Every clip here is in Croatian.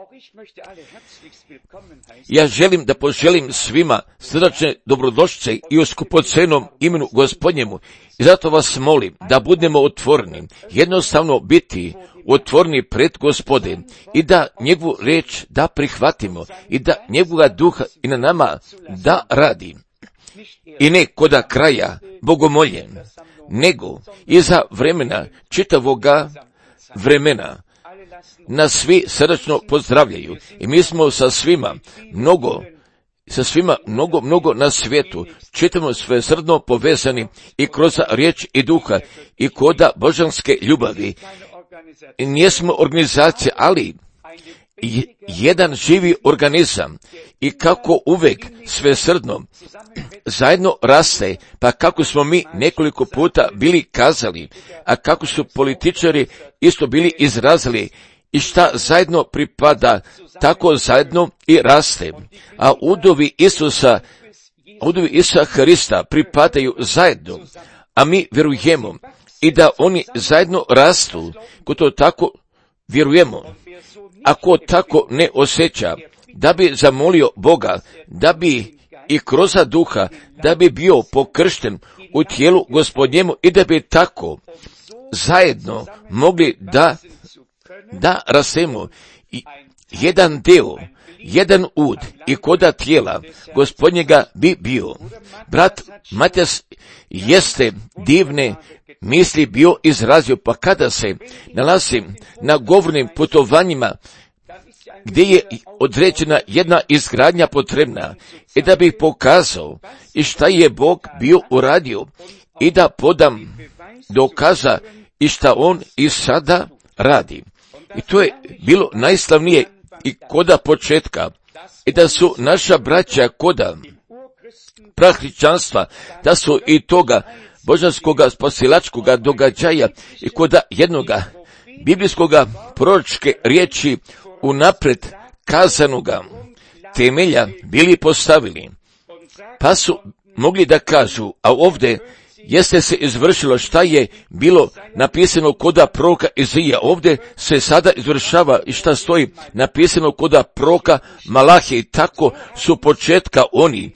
Ja želim da poželim svima srdačne dobrodošlice i u skupocenom imenu Gospodnjemu. I zato vas molim da budemo otvoreni, jednostavno biti otvoreni pred Gospode i da njegovu riječ da prihvatimo i da njegova duha i na nama da radi. I ne koda kraja bogomoljen, nego iza vremena čitavoga vremena. Nas svi srdačno pozdravljaju i mi smo sa svima mnogo na svijetu. Čitamo sve srdno povezani i kroz riječ i duha i koda božanske ljubavi. I nijesmo organizacija, ali jedan živi organizam i kako uvek sve srdno zajedno raste, pa kako smo mi nekoliko puta bili kazali, a kako su političari isto bili izrazili, i šta zajedno pripada, tako zajedno i raste. A udovi Isusa Hrista pripadaju zajedno, a mi vjerujemo i da oni zajedno rastu, ko to tako vjerujemo. Ako tako ne osjeća, da bi zamolio Boga, da bi i kroz duha, da bi bio pokršten u tijelu Gospodnjemu i da bi tako zajedno mogli da rastemo jedan deo, jedan ud i koda tijela Gospodnjega bi bio. Brat Matjas jeste divne misli bio izrazio, pa kada se nalazi na govornim putovanjima gdje je određena jedna izgradnja potrebna i da bi pokazao i šta je Bog bio uradio i da podam dokaza i šta on i sada radi. I to je bilo najslavnije i koda početka. I da su naša braća koda prahričanstva, da su i toga božanskoga spasilačkoga događaja i koda jednoga biblijskoga proročke riječi unapred kazanoga temelja bili postavili. Pa su mogli da kažu, a ovdje jeste se izvršilo šta je bilo napisano koda proroka Izija. Ovdje se sada izvršava i šta stoji napisano koda proroka Malahije. I tako su početka oni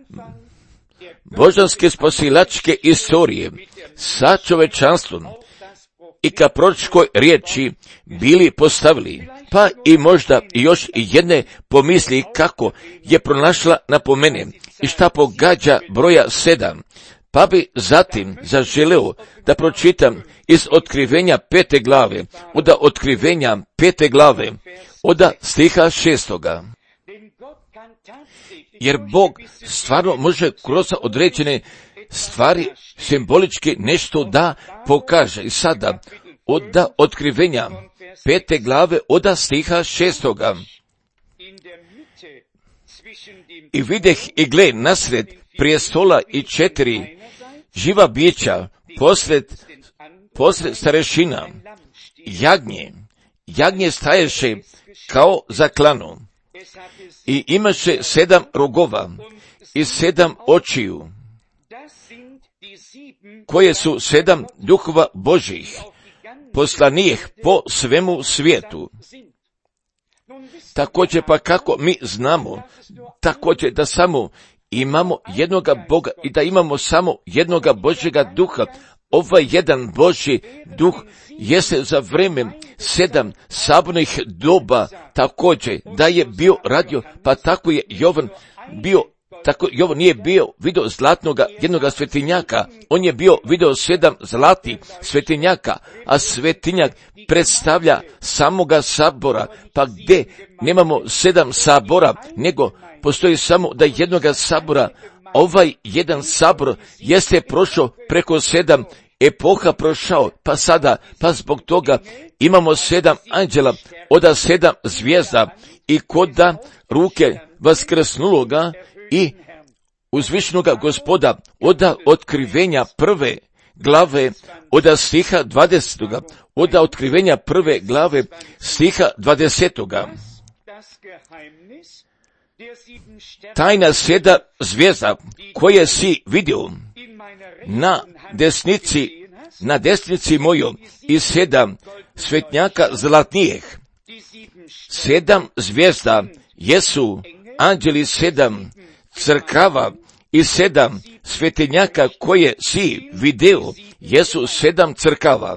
božanske spasilačke istorije sa čovečanstvom i ka proročkoj riječi bili postavili. Pa i možda još jedne pomisli kako je pronašla napomene i šta pogađa broja 7. Pa bi zatim zaželeo da pročitam iz otkrivenja 5. glave, od otkrivenja 5. glave, od stiha 6. Jer Bog stvarno može kroz određene stvari simbolički nešto da pokaže. I sada od otkrivenja 5. glave, od stiha 6. I videh i gle nasred prijestola i 4 živa bića posred starešina. Jagnje staješe kao za klanu i imaše 7 rogova i 7 očiju, koje su 7 duhova Božih, poslanijih po svemu svijetu. Također pa kako mi znamo, također da samo imamo jednoga Boga i da imamo samo jednoga Božjega duha. Ovaj jedan Božji duh jeste za vrijeme 7 sabornih doba također da je bio radio, pa tako je Jovan bio. Tako Jovan nije bio video zlatnoga jednoga svetinjaka, on je bio video 7 zlatih svetinjaka, a svetinjak predstavlja samoga sabora, pa gdje nemamo 7 sabora, nego postoji samo da jednoga sabora. Ovaj jedan sabor jeste prošao preko 7 epoha prošao, pa zbog toga imamo 7 anđela od 7 zvijezda i koda ruke vaskrsnuloga i uzvišenoga Gospoda od otkrivenja 1. glave od stiha 20. od otkrivenja 1. glave stiha 20. Tajna 7 zvijezda koje si vidio na desnici mojoj i 7 svetnjaka zlatnijih 7 zvijezda jesu anđeli 7 crkava i 7 svetinjaka koje si video jesu 7 crkava.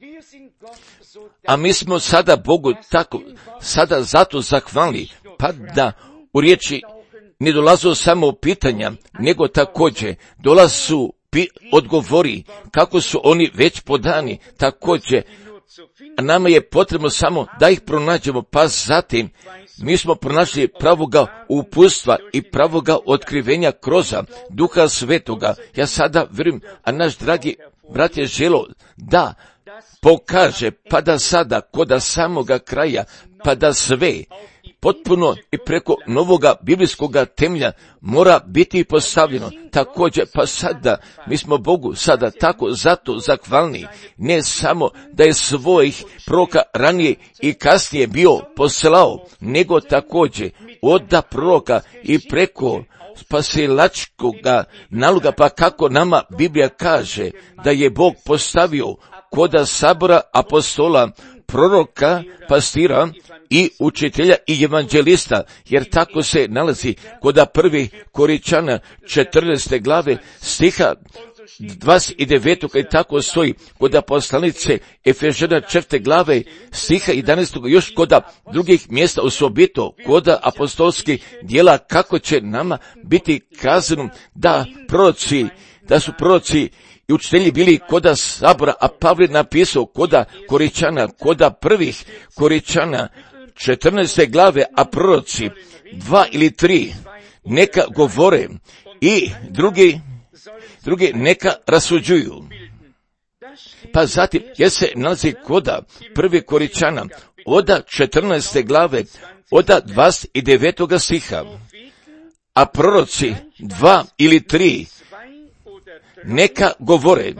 A mi smo sada Bogu tako, sada zato zahvalni, pa da u riječi ne dolazu samo pitanja, nego također dolazu odgovori, kako su oni već podani, također, a nama je potrebno samo da ih pronađemo, pa zatim mi smo pronašli pravoga uputstva i pravoga otkrivenja kroz Duha Svetoga. Ja sada vjerujem, a naš dragi brat je želo da pokaže, pa da sada, kod samoga kraja, pa da sve potpuno i preko novoga biblijskoga temelja mora biti postavljeno. Također, pa sada, mi smo Bogu sada tako zato zahvalni, ne samo da je svojih proroka ranije i kasnije bio poslao, nego također od proroka i preko spasilačkoga naloga, pa kako nama Biblija kaže da je Bog postavio koda sabora apostola, proroka, pastira i učitelja i evanđelista, jer tako se nalazi koda 1. Korinčana 14. glave stiha 29. i tako stoji koda poslanice Efežana 4. glave stiha 11. još koda drugih mjesta, osobito koda apostolskih djela, kako će nama biti kazano da su proroci i učitelji bili koda sabora, a Pavle napisao koda Korinčana, koda 1. Korinčana 14. glave, a proroci 2 ili 3 neka govore i drugi neka rasuđuju. Pa zatim, jer se nalazi koda 1. Korinčana, oda 14. glave, oda 29. stiha, a proroci 2 ili 3 neka govore,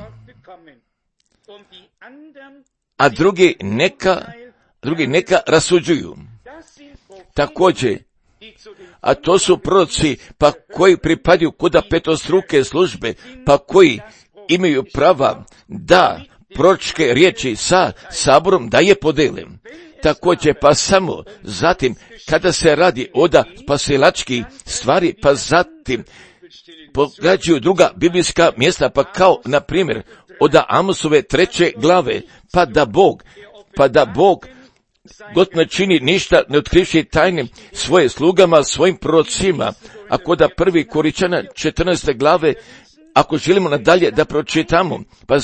a drugi neka rasuđuju. Također, a to su proroci, pa koji pripadaju koda petostruke službe, pa koji imaju prava da proročke riječi sa saborom da je podele. Također, pa samo zatim, kada se radi od spasilačkih stvari, pa zatim pogađaju druga biblijska mjesta, pa kao, na primjer, od Amosove 3. glave, pa da Bog god ne čini ništa, ne otkrivši tajne svoje slugama, svojim prorocima, a kod 1. Korinčana 14. glave, ako želimo nadalje da pročitamo,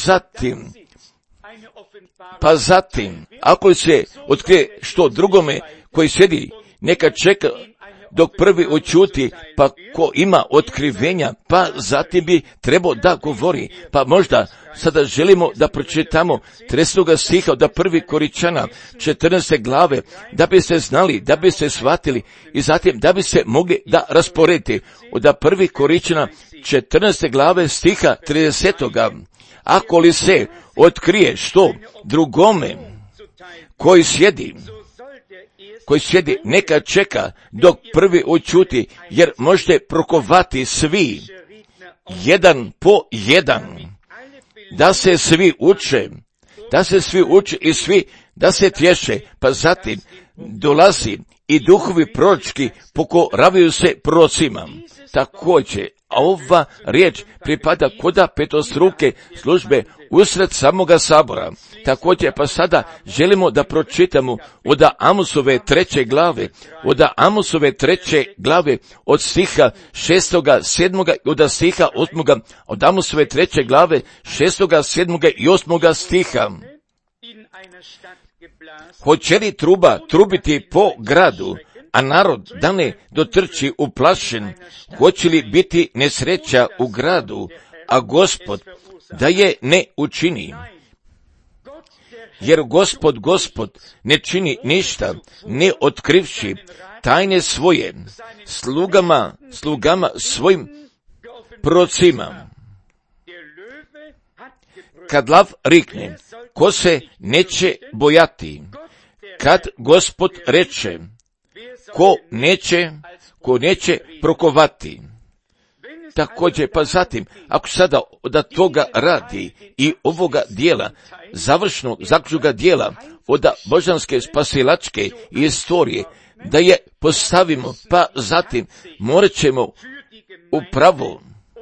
pa zatim, ako se otkrije što drugome koji sjedi, neka čeka dok prvi očuti, pa ko ima otkrivenja, pa zatim bi trebao da govori. Pa možda sada želimo da pročitamo 30. stiha od 1. Korinčana 14. glave, da biste znali, da biste shvatili i zatim da biste mogli da rasporedite od 1. Korinčana 14. glave stiha 30. Ako li se otkrije što drugome koji sjedi, neka čeka dok prvi očuti, jer možete prokovati svi, jedan po jedan, da se svi uče i svi da se tješe, pa zatim dolazi i duhovi proročki pokoravaju se prorocima. Također, a ova riječ pripada koda petostruke službe usred samoga sabora. Također, pa sada želimo da pročitamo od Amosove 3. glave, od stiha 6., 7. i od stiha 8. od Amosove 3. glave 6., 7. i 8. stiha. Hoće li truba trubiti po gradu, a narod da ne dotrči uplašen? Hoće li biti nesreća u gradu, a Gospod da je ne učini? Jer Gospod ne čini ništa, ne otkrivši tajne svoje slugama svojim prorocima. Kad lav rikne, ko se neće bojati? Kad Gospod reče, ko neće prokovati? Također, pa zatim, ako sada od toga radi i ovoga dijela, zaključnoga dijela, od božanske spasilačke istorije, da je postavimo, pa zatim morat ćemo upravo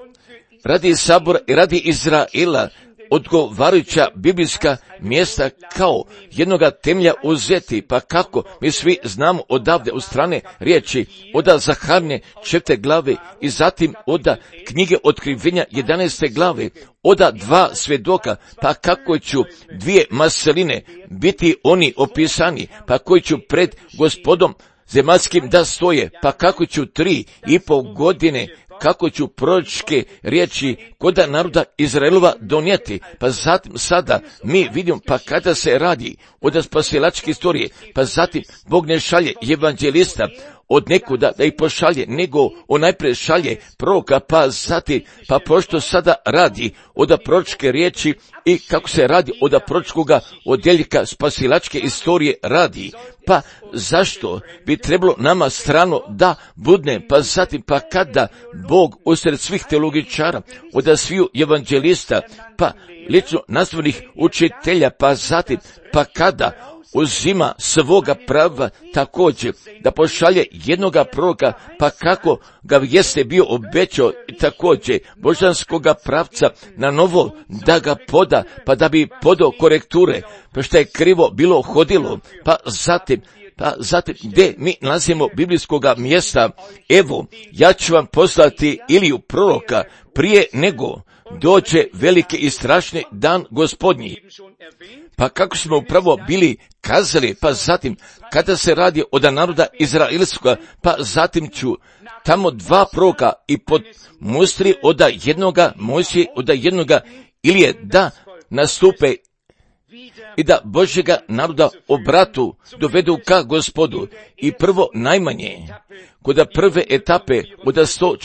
radi sabora i radi Izraela odgovarajuća biblijska mjesta kao jednoga temelja uzeti, pa kako mi svi znamo odavde u strane riječi od Zaharne 4. glave i zatim od knjige Otkrivenja 11. glave, od 2 svjedoka, pa kako ću 2 maseline biti oni opisani, pa koji ću pred Gospodom zemaljskim da stoje, pa kako ću 3,5 godine kako ću proročke riječi kod naroda Izraelova donijeti, pa zatim sada mi vidimo, pa kada se radi od spasilačke istorije, pa zatim Bog ne šalje evanđelista od nekuda da ih pošalje, nego on najprije šalje proroka, pa zatim, pa pošto sada radi od proročke riječi i kako se radi od proročkoga odjeljka spasilačke istorije radi, pa zašto bi trebalo nama strano da budne, pa zatim, pa kada Bog usred svih teologičara, od sviju evanđelista, pa lično nazvanih učitelja, pa zatim, pa kada uzima svoga prava također da pošalje jednoga proroka, pa kako ga jeste bio obećao također božanskoga pravca na novo da ga poda, pa da bi podao korekture, pa što je krivo bilo hodilo, pa zatim gdje mi nalazimo biblijskoga mjesta, evo, ja ću vam poslati Iliju proroka prije nego dođe veliki i strašni dan Gospodnji. Pa kako smo upravo bili kazali, pa zatim kada se radi od naroda Izraelskoga, pa zatim ću tamo 2 proroka i pod mustri od jednoga Mojsije, od jednoga Ilije da nastupe i da Božjega naroda obratu dovedu ka Gospodu. I prvo najmanje, kod prve etape od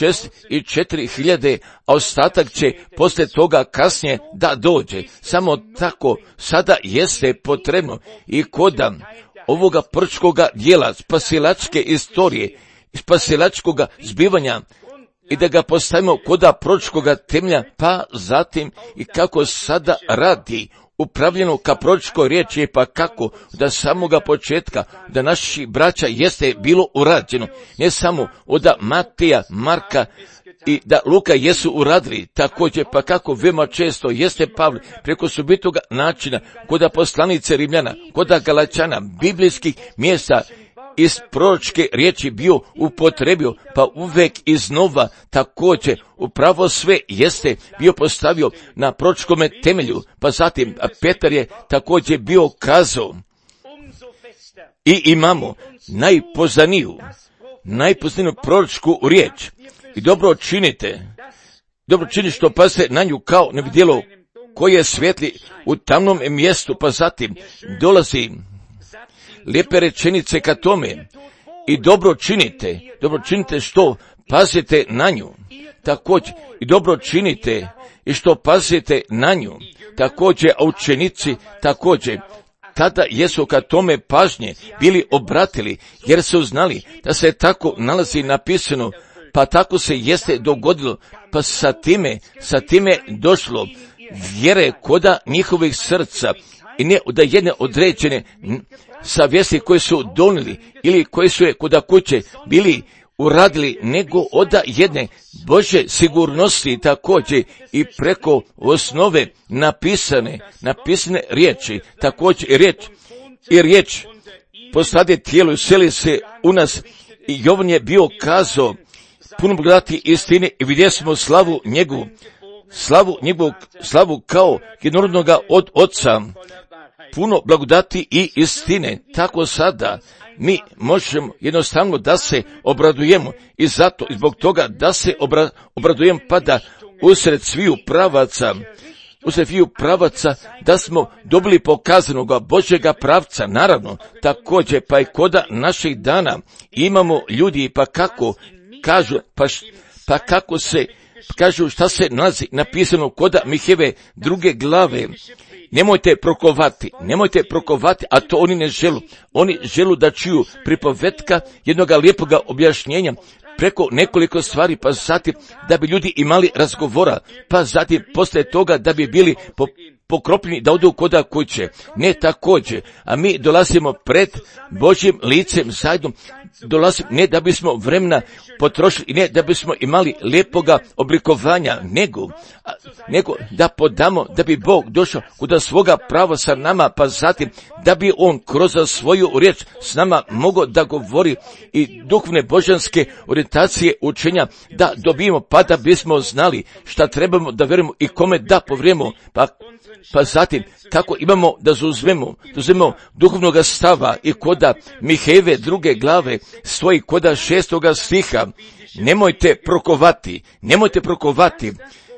104.000, a ostatak će poslije toga kasnije da dođe. Samo tako sada jeste potrebno i kod ovoga proročkoga dijela spasilačke istorije, spasilačkoga zbivanja, i da ga postavimo kod proročkoga temelja, pa zatim i kako sada radi upravljeno ka proročkoj riječi, pa kako da samoga početka da naši braća jeste bilo urađeno, ne samo od Mateja, Marka i da Luka jesu uradili, također pa kako veoma često jeste Pavle preko subitoga načina kod poslanice Rimljana, kod Galačana, biblijskih mjesta iz proročke riječi bio upotrebio, pa uvek iznova također upravo sve jeste bio postavio na proročkome temelju, pa zatim Petar je također bio kazao i imamo najpoznaniju proročku riječ i dobro činite što pase na nju kao nevidjelo koje svijetli u tamnom mjestu, pa zatim dolazi lijepe rečenice ka tome i dobro činite što pazite na nju, također i dobro činite i što pazite na nju, također, a učenici također tada jesu ka tome pažnje bili obratili, jer su znali da se tako nalazi napisano, pa tako se jeste dogodilo, pa sa time došlo vjere koda njihovih srca i ne da jedne određene savjesti koje su donijeli ili koje su je kod kuće bili uradili, nego od jedne Božje sigurnosti također i preko osnove napisane riječi, također riječ postade tijelo i seli se u nas, i Jovan je bio kazao puno blagodati istine i vidjeli smo slavu kao jednorodnoga od Oca, puno blagodati i istine. Tako sada mi možemo jednostavno da se obradujemo i zato i zbog toga da se obradujemo, pa da usred sviju pravaca da smo dobili pokazanoga Božjega pravca, naravno također pa i koda naših dana imamo ljudi, pa kako kažu, pa kako se kažu šta se nalazi napisano koda Miheve 2. glave. Nemojte prokovati, a to oni ne želu. Oni želu da čuju pripovetka jednoga lijepoga objašnjenja preko nekoliko stvari, pa zatim da bi ljudi imali razgovora, pa zatim poslije toga da bi bili pokropljeni da odu koda kuće. Ne također, a mi dolazimo pred Božjim licem zajedno, dolazimo ne da bismo vremena potrošili i ne da bismo imali lijepoga oblikovanja, nego da podamo da bi Bog došao kuda svoga prava sa nama, pa zatim da bi On kroz svoju riječ s nama mogao da govori i duhovne božanske orijentacije učenja da dobijemo, pa da bismo znali šta trebamo da vjerujemo i kome da povrijemo, pa zatim kako imamo da zauzmemo duhovnog stava i koda Mihejeve 2. glave stoji koda 6. stiha. Nemojte prokovati.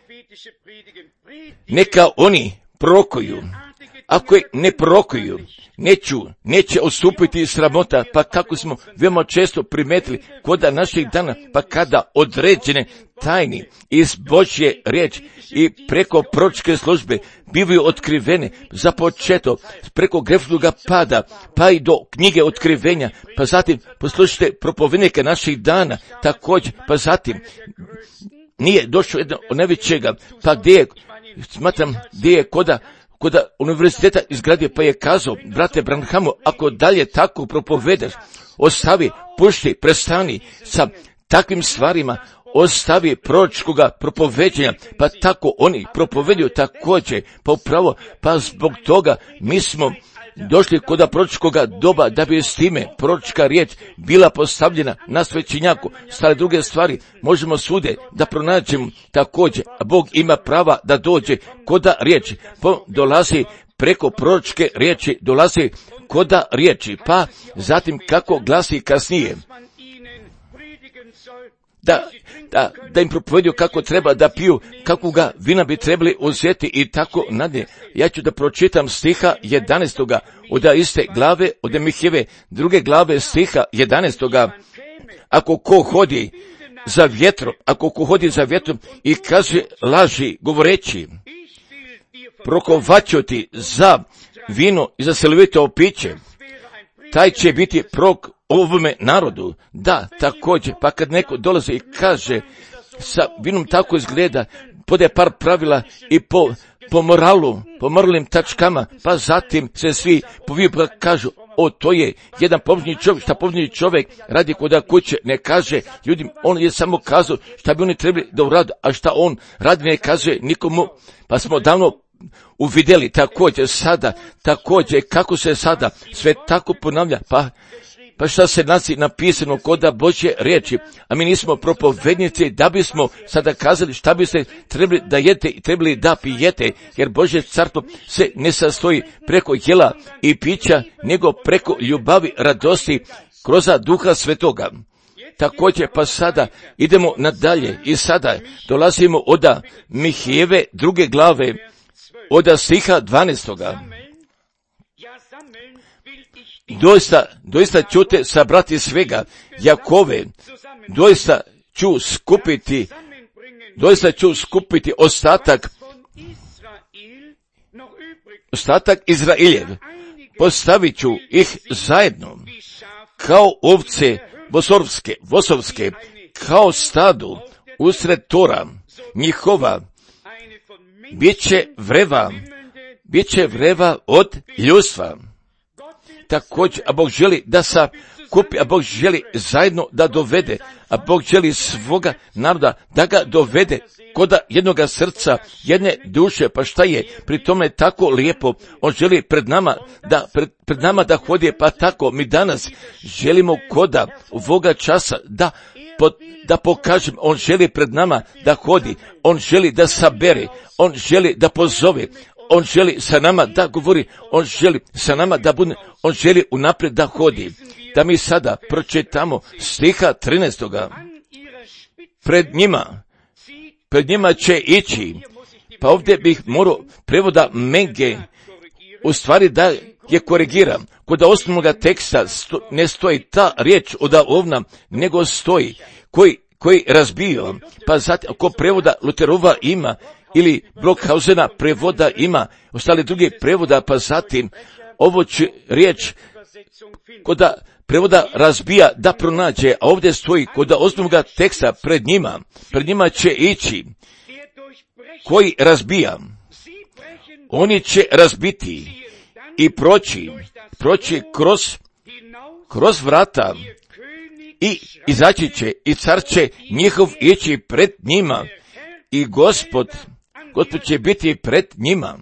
Neka oni prorokuju. Ako ne prorokuju, neće odstupiti sramota, pa kako smo veoma često primetili koda naših dana, pa kada određene tajni iz Božje riječi i preko proročke službe bivaju otkrivene, započeto preko grefnog pada, pa i do knjige otkrivenja, pa zatim poslušajte propovednike naših dana, također, pa zatim nije došlo jedno od najvećega, pa gdje je koda univerziteta izgradio, pa je kazao, brate Branhamu, ako dalje tako propovedaš, ostavi, pušti, prestani sa takvim stvarima, ostavi proročkoga propoveđenja, pa tako oni propoveduju također, pa upravo, pa zbog toga mi smo došli kod proročkoga doba da bi s time proročka riječ bila postavljena na svećenjaku. Stale druge stvari možemo svude da pronađemo također, a Bog ima prava da dođe koda riječi, dolazi preko proročke riječi, dolazi koda riječi, pa zatim kako glasi kasnije. Da im propovedio kako treba da piju, kakvoga vina bi trebali uzeti i tako nadalje. Ja ću da pročitam stiha 11. od iste glave, od Mihejeve 2. glave stiha 11. Ako ko hodi za vjetrom i kaže laži govoreći, prokovaću ti za vino i za silovito piće, taj će biti prorok ovome narodu. Da, također, pa kad neko dolazi i kaže sa vinom tako izgleda, podaje par pravila i po moralu, po moralnim tačkama, pa zatim se svi poviju pa kažu, to je jedan pobožni čovjek, šta pobožni čovjek radi koda kuće, ne kaže ljudima, on je samo kazao šta bi oni trebali da urade, a šta on radi ne kaže nikomu, pa smo davno uvidjeli također sada, kako se sada sve tako ponavlja, pa šta se nalazi napisano koda Božje riječi, a mi nismo propovednici da bismo sada kazali šta biste trebali da jete i trebali da pijete, jer Božje carstvo se ne sastoji preko jela i pića, nego preko ljubavi, radosti, kroz Duha Svetoga. Također, pa sada idemo nadalje i sada dolazimo od Mihejeve 2. glave, od stiha 12. Doista ću te sabrati svega, Jakove, doista ću skupiti ostatak Izraeljev, postavit ću ih zajedno, kao ovce vosovske, kao stadu usred tora njihova, bit će vreva od ljudstva. Također, a Bog želi da sakupi, a Bog želi zajedno da dovede, a Bog želi svoga naroda da ga dovede koda jednoga srca, jedne duše, pa šta je pri tome tako lijepo, on želi pred nama da hodi, pa tako mi danas želimo koda ovoga časa da pokažem, on želi pred nama da hodi, on želi da sabere, on želi da pozove, on želi sa nama da govori, on želi sa nama da bude, on želi unaprijed da hodi. Da mi sada pročitamo stiha 13. Pred njima će ići, pa ovdje bih morao prevoda Menge, u stvari da je korigiram. Kod osnovnog teksta ne stoji ta riječ od ovna, nego stoji koji razbio, pa zatim ako prevoda Luterova ima, ili Brockhausena prevoda ima, ostali drugi prevoda, pa zatim ovo će riječ koda prevoda razbija da pronađe, a ovdje stoji koda osnovnog teksta pred njima će ići, koji razbija. oni će razbiti i proći kroz vrata i izaći će i car će njihov ići pred njima i Gospod će biti pred njima.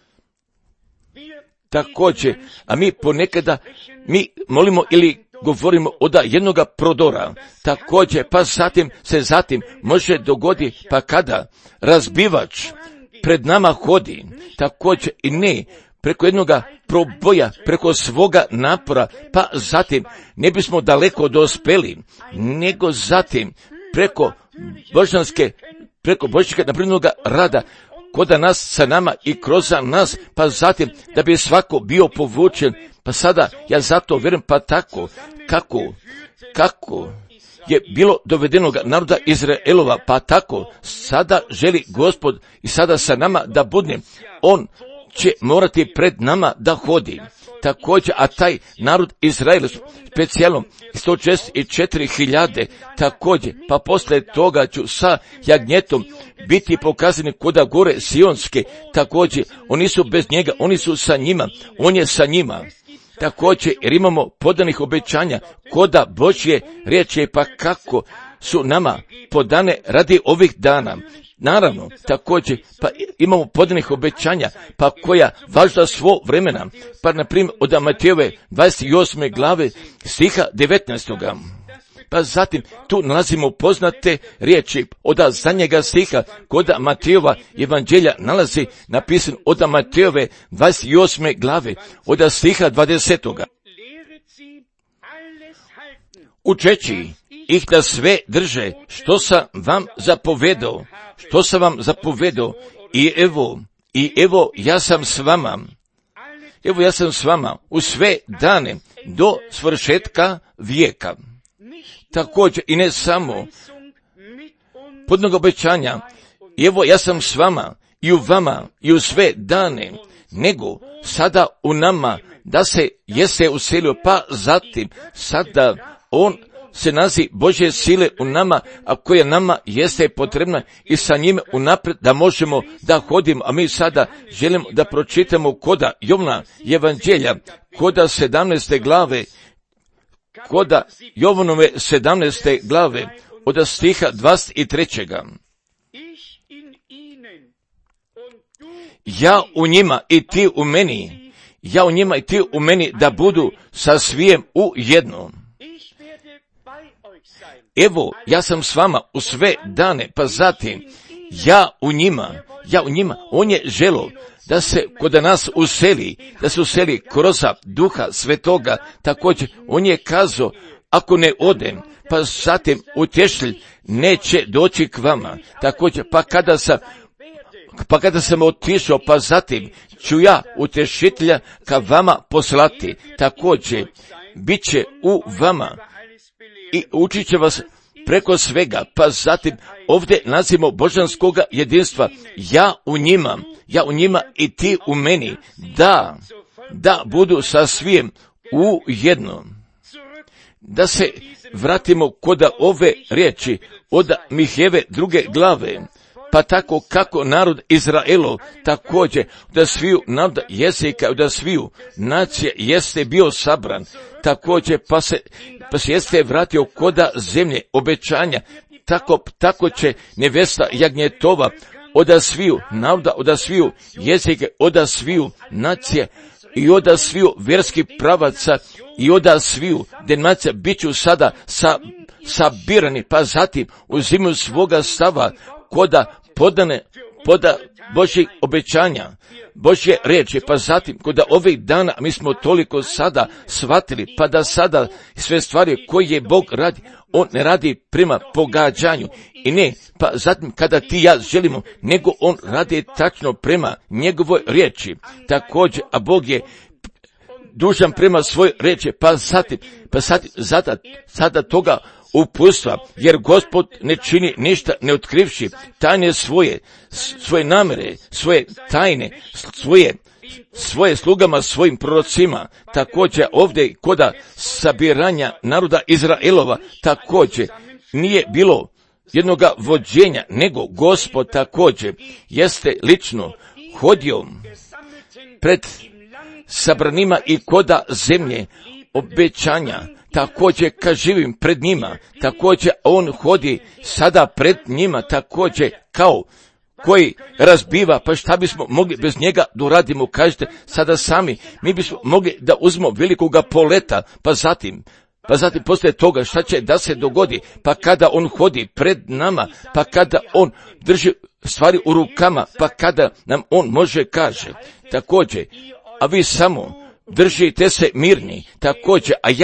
Također, a mi ponekada molimo ili govorimo od jednoga prodora, također, pa zatim može dogoditi, pa kada razbivač pred nama hodi, također i ne preko jednoga proboja, preko svoga napora, pa zatim ne bismo daleko dospeli, nego zatim preko božanskog napravljenoga rada, koda nas sa nama i kroz nas, pa zatim da bi svako bio povučen, pa sada ja zato vjerujem, pa tako, kako je bilo dovedenoga naroda Izraelova, pa tako sada želi Gospod i sada sa nama da bude, on će morati pred nama da hodi. Također, a taj narod Izrael specijalno 164.000, također, pa poslije toga ću sa jagnjetom biti pokazani koda gore Sionske, također, oni su bez njega, oni su sa njima, on je sa njima. Također, jer imamo podanih obećanja, koda Božje riječi, pa kako su nama podane radi ovih dana. Naravno, također, pa imamo podanih obećanja, pa koja važda svo vremena, pa na primjer od Matejove 28. glave stiha 19. Pa zatim tu nalazimo poznate riječi od zadnjega stiha kod Matejova evanđelja nalazi napisan od Matejove 28. glave od stiha 20. Učeći ih da sve drže što sam vam zapovedao, i evo ja sam s vama u sve dane do svršetka vijeka. Također i ne samo podnog obećanja, evo ja sam s vama i u vama i u sve dane, nego sada u nama da se jeste uselio, pa zatim sada on se nazi Božje sile u nama, a koja nama jeste potrebna i sa njime unaprijed da možemo da hodimo, a mi sada želimo da pročitamo koda Jovna evanđelja, koda 17. glave, koda Jovanove 17. glave, od stiha 23. Ja u njima i ti u meni, da budu sa svijem u jednom. Evo, ja sam s vama u sve dane, pa zatim, ja u njima, on je želo da se kod nas useli kroz Duha Svetoga, također, on je kazao, ako ne odem, pa zatim utješitelj neće doći k vama, također, pa kada sam otišao, pa zatim ću ja utješitelja ka vama poslati, također, bit će u vama i učit će vas preko svega, pa zatim ovdje nazivamo božanskoga jedinstva, ja u njima i ti u meni, da budu sa svijem u jednom. Da se vratimo kod ove riječi od Mihejeve 2. glave, pa tako kako narod Izraelov također da sviju naroda jezika, da sviju nacije jeste bio sabran, također pa se jeste vratio koda zemlje obećanja, tako će nevesta jagnjetova od sviju naroda, od sviju jezike, od sviju nacije i od sviju vjerskih pravaca i od sviju denacija bit ću sada sabirani, pa zatim uzimaju svoga stava koda poda Božjih obećanja, Božje riječi, pa zatim kod ovih dana mi smo toliko sada shvatili, pa da sada sve stvari koje Bog radi, on ne radi prema pogađanju i ne, pa zatim kada ti ja želimo, nego on radi tačno prema njegovoj riječi, također, a Bog je dužan prema svoj riječi, pa zatim sada toga uputstva, jer Gospod ne čini ništa ne otkrivši tajne svoje namere, svoje tajne, svoje slugama, svojim prorocima, također ovdje koda sabiranja naroda Izraelova, također nije bilo jednoga vođenja, nego Gospod također jeste lično hodio pred sabranima i koda zemlje obećanja, također kad živim pred njima, također on hodi sada pred njima, također kao koji razbiva, pa šta bismo mogli bez njega da uradimo, kažete sada sami, mi bismo mogli da uzmemo velikoga poleta, pa zatim poslije toga šta će da se dogodi, pa kada on hodi pred nama, pa kada on drži stvari u rukama, pa kada nam on može kaže, također, a vi samo držite se mirni, također, a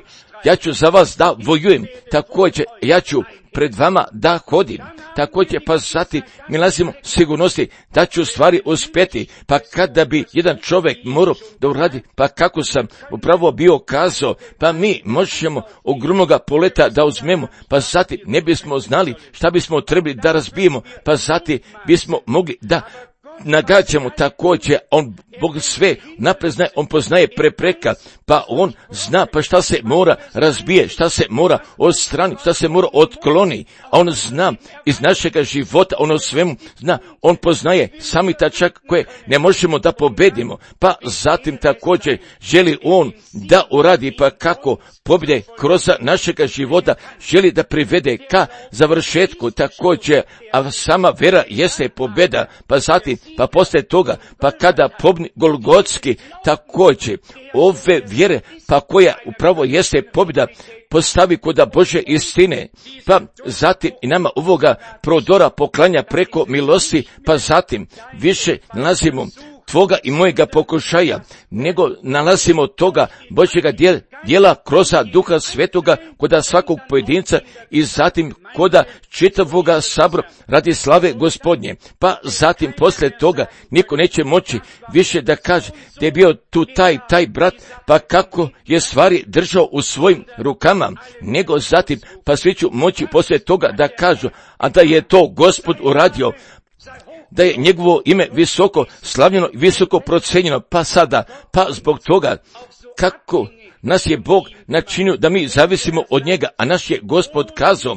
ja ću za vas da vojujem, također, ja ću pred vama da hodim, također, pa zatim mi nalazimo sigurnosti da ću stvari uspjeti, pa kada bi jedan čovjek morao da uradi, pa kako sam upravo bio kazao, pa mi možemo ogromnoga poleta da uzmemo, pa zatim ne bismo znali šta bismo trebali da razbijemo, pa zatim bismo mogli da nagađamo, također, Bog sve napred zna, on poznaje prepreka, pa on zna pa šta se mora razbije, šta se mora odstrani, šta se mora otkloni, a on zna iz našega života, on o svemu zna, on poznaje sami tačak koje ne možemo da pobedimo, pa zatim također želi on da uradi, pa kako pobjede kroz našega života, želi da privede ka završetku, također, a sama vera jeste pobjeda, pa zatim, pa poslije toga, pa kada pobni Golgotski, također, ove vjere, pa koja upravo jeste pobjeda, postavi koda Bože istine, pa zatim i nama ovoga prodora poklanja preko milosti, pa zatim više nalazimo tvoga i mojega pokušaja, nego nalazimo toga Božjega djela kroz Duha Svetoga koda svakog pojedinca i zatim koda čitavoga sabora radi slave Gospodnje. Pa zatim poslije toga niko neće moći više da kaže da je bio tu taj brat, pa kako je stvari držao u svojim rukama, nego zatim pa svi ću moći poslije toga da kažu, a da je to Gospod uradio, da je njegovo ime visoko slavljeno i visoko procenjeno, pa sada, pa zbog toga kako nas je Bog načinio da mi zavisimo od njega, a naš je Gospod kazao,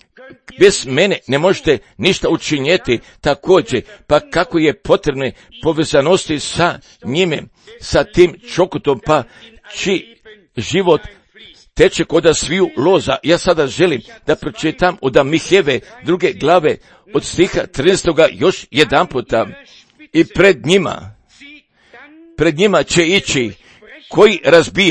bez mene ne možete ništa učinjeti, također, pa kako je potrebne povezanosti sa njime, sa tim čokotom, pa čiji život teče koda sviju loza. Ja sada želim da pročitam od Miheve 2. glave od stiha 13. još jedan puta. I pred njima će ići koji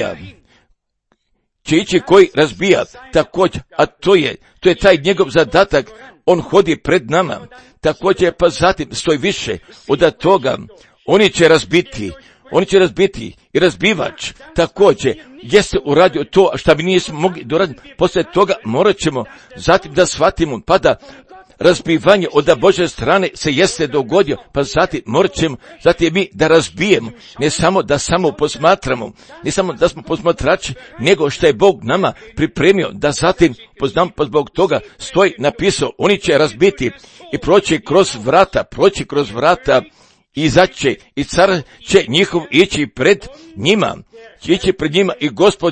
razbija, također, a to je taj njegov zadatak, on hodi pred nama, također, pa zatim stoji više od toga, oni će razbiti i razbivač, također, jeste uradio to što bi nismo mogli doraditi, poslije toga morat ćemo zatim da shvatimo, pa da razbivanje od Božje strane se jeste dogodio, pa zatim morat ćemo, zatim mi da razbijemo, ne samo da posmatramo, ne samo da smo posmatrači, nego što je Bog nama pripremio, da zatim poznamo, pa zbog toga stoji napisao, oni će razbiti i proći kroz vrata, i izaće i car će njihov ići pred njima i Gospod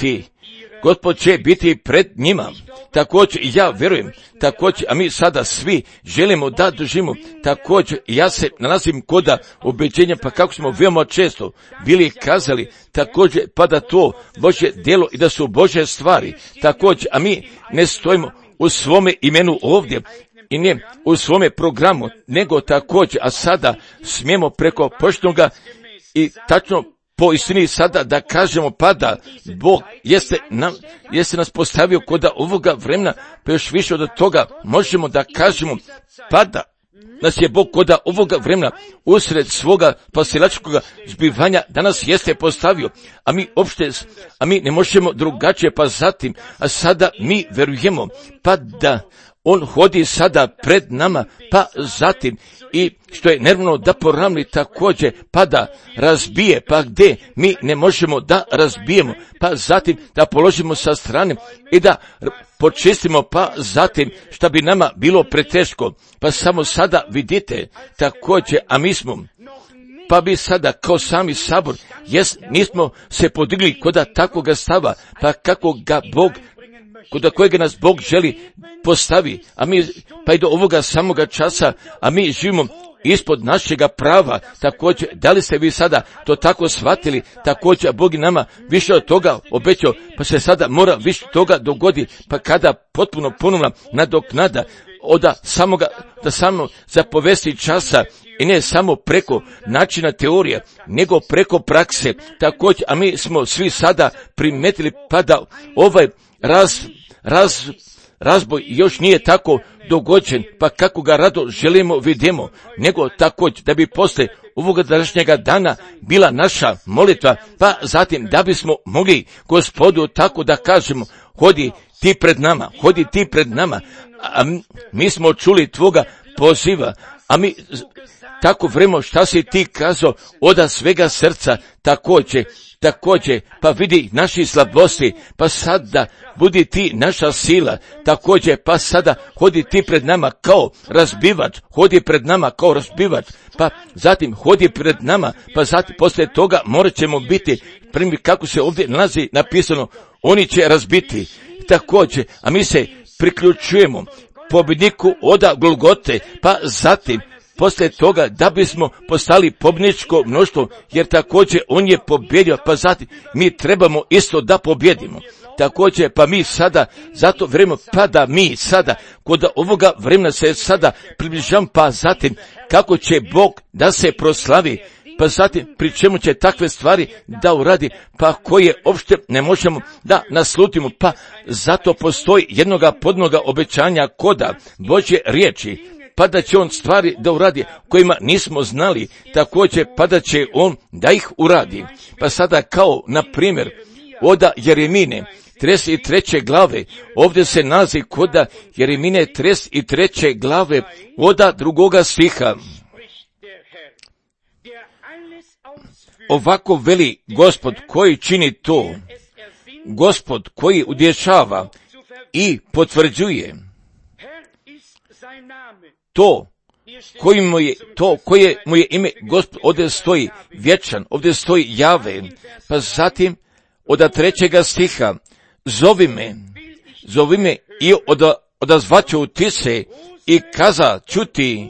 će biti pred njima. Također ja vjerujem, također, a mi sada svi želimo da doživimo, također ja se nalazim koda ubeđenja, pa kako smo veoma često bili kazali, također pa da to Božje djelo i da su Božje stvari, također, a mi ne stojimo u svome imenu ovdje, i ne u svome programu, nego također, a sada smijemo preko poštenoga i tačno po istini sada da kažemo, pa da Bog jeste nas postavio kod ovoga vremena, pa još više od toga možemo da kažemo, pa da nas je Bog kod ovoga vremena usred svoga spasilačkog zbivanja danas jeste postavio, a mi ne možemo drugačije, pa zatim, a sada mi verujemo, pa da on hodi sada pred nama, pa zatim i što je nervno da poravni također, pa da razbije, pa gdje mi ne možemo da razbijemo, pa zatim da položimo sa strane i da počistimo, pa zatim što bi nama bilo preteško, pa samo sada vidite također, a mi smo, pa bi sada kao sami sabor, nismo se podigli kod takvoga stava, pa kako ga Bog, kod kojega nas Bog želi postavi, a mi, pa i do ovoga samoga časa, a mi živimo ispod našega prava. Također, da li ste vi sada to tako shvatili? Također, Bog je nama više od toga obećao, pa se sada mora više toga dogodi, pa kada potpuno ponovna nadoknada da samo za povesti časa, i ne samo preko načina teorije, nego preko prakse. Također, a mi smo svi sada primetili pa da ovaj razboj još nije tako dogođen, pa kako ga rado želimo vidimo, nego također da bi poslije ovoga današnjega dana bila naša molitva, pa zatim da bismo mogli Gospodu tako da kažemo, hodi ti pred nama, a mi smo čuli tvoga poziva, a mi tako vremo šta si ti kazao od svega srca. Također, pa vidi naši slabosti, pa sada budi ti naša sila. Također, pa sada hodi ti pred nama kao razbivač, pa zatim hodi pred nama, pa zatim poslije toga morat ćemo biti primi, kako se ovdje nalazi napisano, oni će razbiti. Također, a mi se priključujemo pobjedniku od Golgote, pa zatim poslije toga da bismo postali pobjedničko mnoštvo, jer također on je pobjedio, pa zatim mi trebamo isto da pobjedimo. Također, pa mi sada, zato vrijeme, pa da mi sada, kod ovoga vremena se sada približavamo, pa zatim kako će Bog da se proslavi, pa zatim pri čemu će takve stvari da uradi, pa koje uopšte ne možemo da naslutimo, pa zato postoji jednoga podnoga obećanja koda Božje riječi, pa da će on stvari da uradi kojima nismo znali, također pa da će on da ih uradi. Pa sada kao, na primjer, od Jeremine 33. glave, ovdje se nalazi kod Jeremine 33. glave od 2. stiha. Ovako veli Gospod koji čini to, Gospod koji udješava i potvrđuje to, koje mu je ime Gospod, ovdje stoji vječan, ovdje stoji Jave, pa zatim od 3. stiha, zovi me i odazvaću ti se i zvaću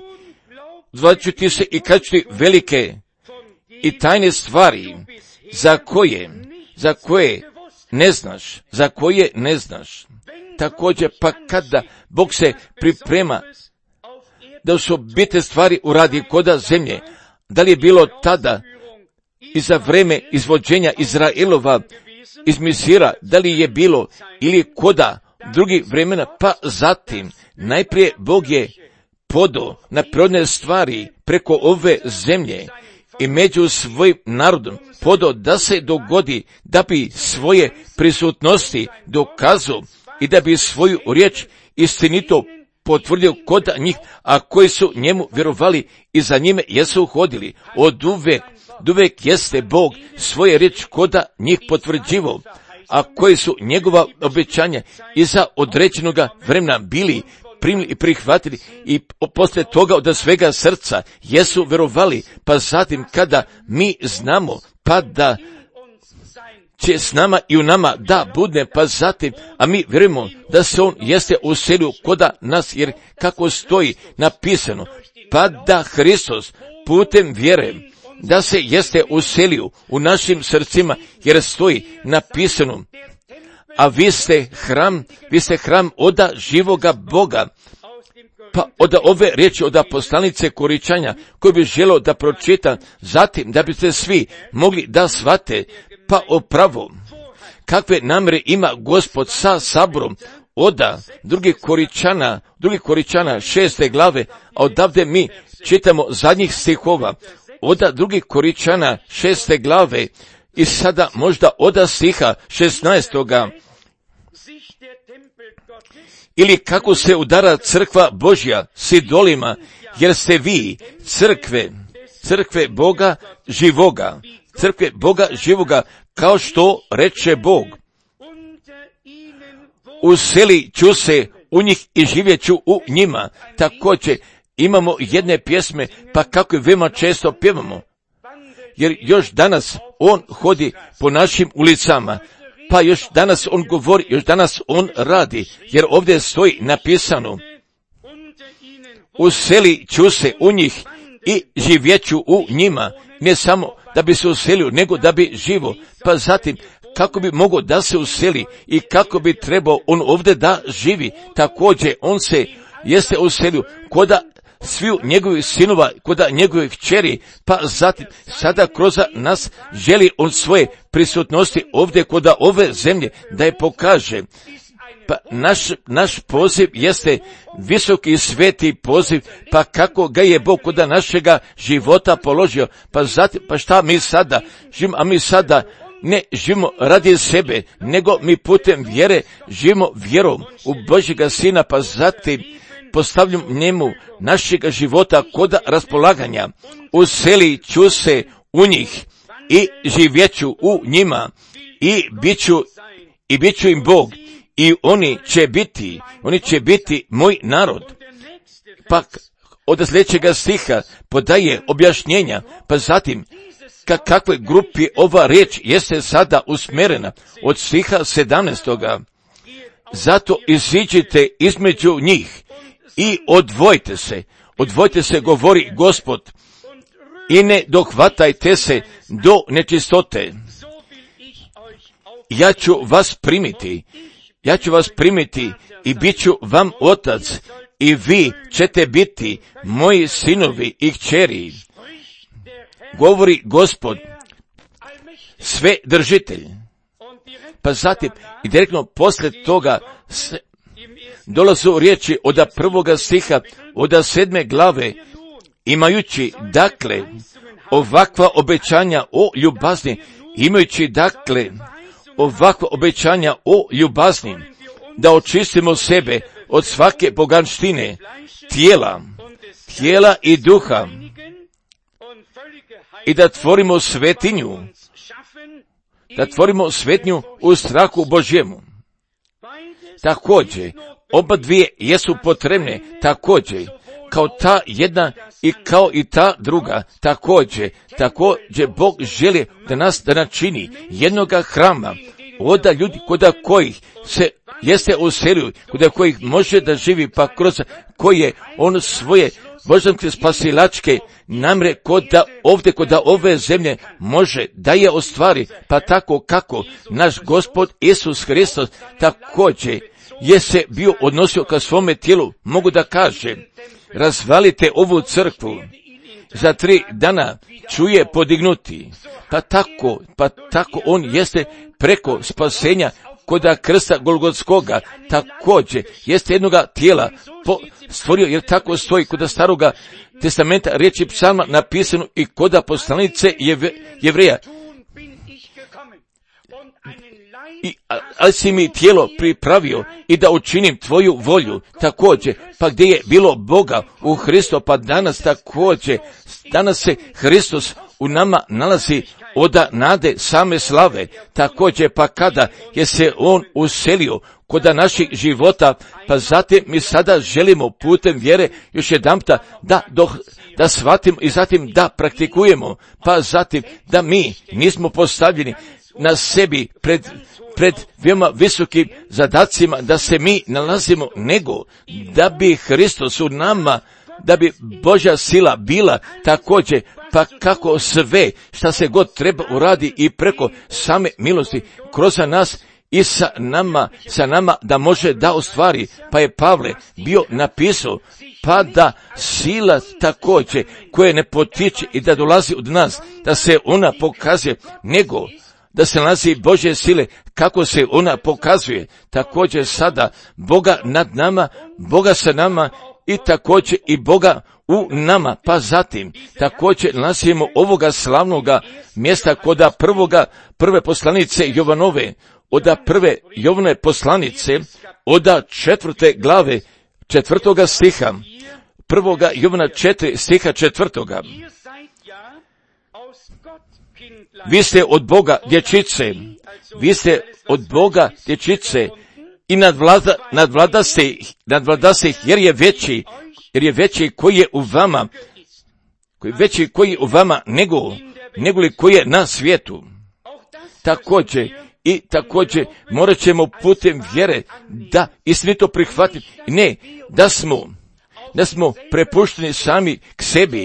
ti se i kažu ti velike i tajne stvari za koje ne znaš. Također, pa kada Bog se priprema da su bite stvari uradi koda zemlje, da li je bilo tada i za vreme izvođenja Izraelova iz Misira, da li je bilo ili koda drugih vremena, pa zatim najprije Bog je podao na prirodne stvari preko ove zemlje i među svojim narodom podao da se dogodi, da bi svoje prisutnosti dokazao i da bi svoju riječ istinito potvrdio kod njih, a koji su njemu vjerovali i za njime jesu hodili. Od uvek jeste Bog svoje riječ kod njih potvrđivao, a koji su njegova obećanja iza određenoga vremena bili primili i prihvatili i poslije toga od svega srca jesu vjerovali, pa zatim kada mi znamo pa da će s nama i u nama da bude, pa zatim, a mi vjerujemo da se on jeste uselio koda nas, jer kako stoji napisano, pa da Hristos putem vjere da se jeste uselio u našim srcima, jer stoji napisano, a vi ste hram od živoga Boga. Pa od ove riječi od poslanice Koričanja, koju bi želio da pročitam, zatim da biste svi mogli da shvate, pa opravo kakve namjere ima Gospod sa saborom, od drugih Koričana 6. glave, a odavde mi čitamo zadnjih stihova, od drugih Koričana 6. glave i sada možda od stiha 16. Ili kako se udara crkva Božja s idolima, jer ste vi crkve Boga živoga, kao što reče Bog. Uselit ću se u njih i živjet ću u njima. Također imamo jedne pjesme, pa kako je veoma često pjevamo, jer još danas on hodi po našim ulicama, pa još danas on govori, još danas on radi, jer ovdje stoji napisano, uselit ću se u njih i živjeću u njima, ne samo da bi se uselio, nego da bi živo. Pa zatim, kako bi mogao da se useli i kako bi trebao on ovdje da živi. Također, on se jeste uselio koda sviju njegovih sinova, koda njegovih kćeri, pa zatim sada kroz nas želi on svoje prisutnosti ovdje koda ove zemlje da je pokaže. Pa naš poziv jeste visoki i sveti poziv, pa kako ga je Bog koda našega života položio. Pa zatim, pa šta mi sada živimo, a mi sada ne živimo radi sebe, nego mi putem vjere živimo vjerom u Božjega Sina, pa zatim postavljam njemu našega života koda raspolaganja. Uselit ću se u njih i živjeću u njima i bit ću im Bog i oni će biti moj narod. Pak od sljedećega stiha podaje objašnjenja, pa zatim kakve grupi ova riječ jeste sada usmjerena od stiha 17. Zato iziđite između njih i odvojite se, govori Gospod, i ne dohvatajte se do nečistote. Ja ću vas primiti i bit ću vam otac i vi ćete biti moji sinovi i kćeri, govori Gospod, sve držitelj. Pa zatim i direktno poslije toga dolazu riječi od prvoga stiha, od 7. glave, imajući dakle ovakva obećanja o ljubazni, da očistimo sebe od svake poganštine, tijela i duha, i da tvorimo svetinju u strahu Božjemu. Također, oba dvije jesu potrebne, također, kao ta jedna i kao i ta druga, također Bog želi da nas da načini jednoga hrama, oda ljudi koda kojih se jeste uselio, koda kojih može da živi, pa kroz koje on svoje božanske spasilačke namre koda ove zemlje može da je ostvari, pa tako kako naš Gospod Isus Hristos također je se bio odnosio ka svome tijelu, mogu da kaže, razvalite ovu crkvu, za 3 dana ću je podignuti. Pa tako on jeste preko spasenja koda krsta Golgotskoga, također jeste jednoga tijela stvorio, jer tako stoji koda Staroga testamenta riječi psalma napisano i koda poslanice Jevreja. Ali si mi tijelo pripravio i da učinim tvoju volju, također, pa gdje je bilo Boga u Hristu, pa danas se Hristos u nama nalazi od nade same slave, također, pa kada je se on uselio koda naših života, pa zatim mi sada želimo putem vjere još jedanputa da shvatimo i zatim da praktikujemo, pa zatim da mi nismo postavljeni na sebi pred veoma visokim zadacima da se mi nalazimo, nego da bi Hristos u nama, da bi Božja sila bila također, pa kako sve šta se god treba uradi i preko same milosti kroz nas i sa nama da može da ostvari. Pa je Pavle bio napisao, pa da sila također koje ne potiče i da dolazi od nas, da se ona pokazuje, nego da se nalazi Božje sile, kako se ona pokazuje, također sada Boga nad nama, Boga sa nama i također i Boga u nama, pa zatim također nalazimo ovoga slavnoga mjesta koda prve poslanice Jovanove, od prve Jovane poslanice, od 4. glave 4. stiha, 1. Jovana 4. stiha 4. Vi ste od Boga dječice, i nadvlada se jer je veći koji je u vama, nego li koji je na svijetu. Također morat ćemo putem vjere da istinito prihvatiti, ne da smo prepušteni sami k sebi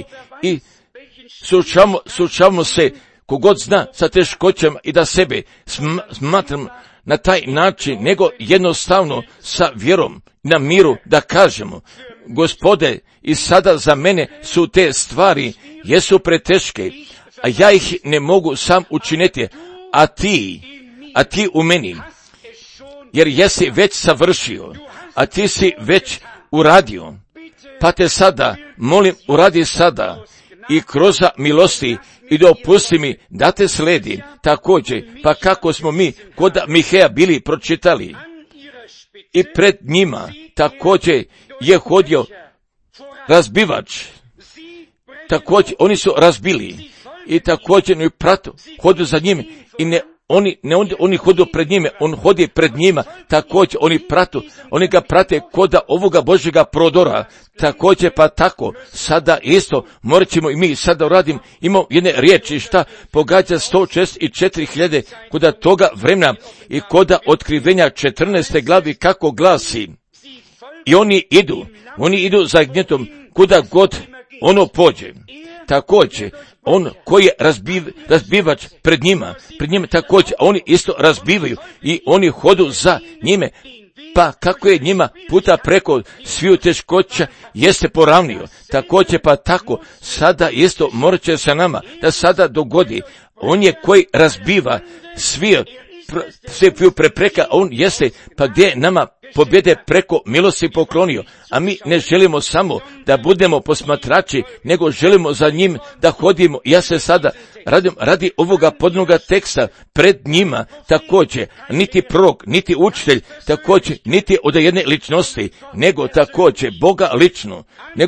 i suočavamo se kogod zna sa teškoćama i da sebe smatram na taj način, nego jednostavno sa vjerom na miru da kažemo: Gospode, i sada za mene su te stvari jesu preteške, a ja ih ne mogu sam učiniti, a ti u meni, jer jesi već savršio, a ti si već uradio, pa te sada molim, uradi sada i kroz milosti i dopusti mi da te sledim. Također, pa kako smo mi kod Miheja bili pročitali, i pred njima također je hodio razbivač, također oni su razbili i također i pratu hodu za njime i oni hodu pred njime, on hodi pred njima, također oni ga prate kod ovoga Božjega prodora, također pa tako, sada isto, morat ćemo i mi sada uradim, imamo jedne riječi šta pogađa 164.000 kod toga vremena i kod otkrivenja 14. glavi kako glasi, i oni idu za gnjetom kuda god ono pođe. Također, on koji je razbivač pred njima također, oni isto razbivaju i oni hodu za njime, pa kako je njima puta preko sviju teškoća jeste poravnio. Također pa tako, sada isto morat će se nama da sada dogodi, on je koji razbiva sve prepreka, on jeste, pa gdje nama pobjede preko milosti poklonio, a mi ne želimo samo da budemo posmatrači, nego želimo za njim da hodimo. Ja se sada radi ovoga podnoga teksta pred njima također, niti prorok, niti učitelj, također, niti od jedne ličnosti, nego također Boga lično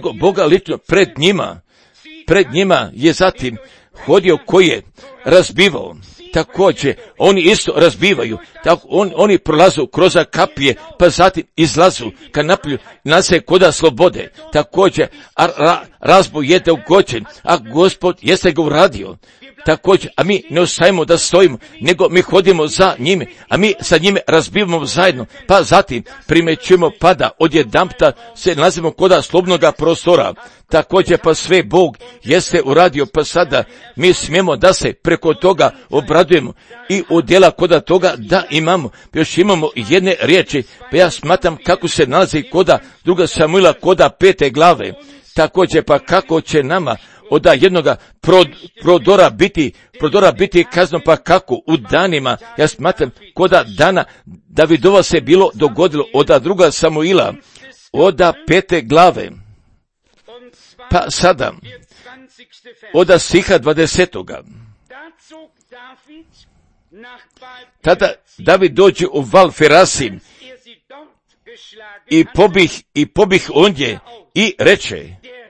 pred njima je zatim hodio koji je razbivao. Također, oni isto razbivaju, tako oni prolazu kroz kapije, pa zatim izlazu ka napolju, nase koda slobode. Također, razboj je ugođen, a Gospod jeste ga uradio. Također, a mi ne ostajemo da stojimo, nego mi hodimo za njime, a mi sa njime razbivamo zajedno, pa zatim primećujemo pada, odjedanputa se nalazimo koda slobodnoga prostora. Također pa sve Bog jeste uradio, pa sada mi smijemo da se preko toga obradujemo i udjela koda toga da imamo. Još imamo jedne riječi, pa ja smatram kako se nalazi koda 2. Samuila koda 5. glave. Također pa kako će nama od jednoga prodora biti kazno, pa kako u danima, ja smatram koda dana Davidova se bilo dogodilo od 2. Samuila od 5. glave. Pa sada, od stiha 20. Tada David dođe u Val Ferasim i pobih ondje i reče: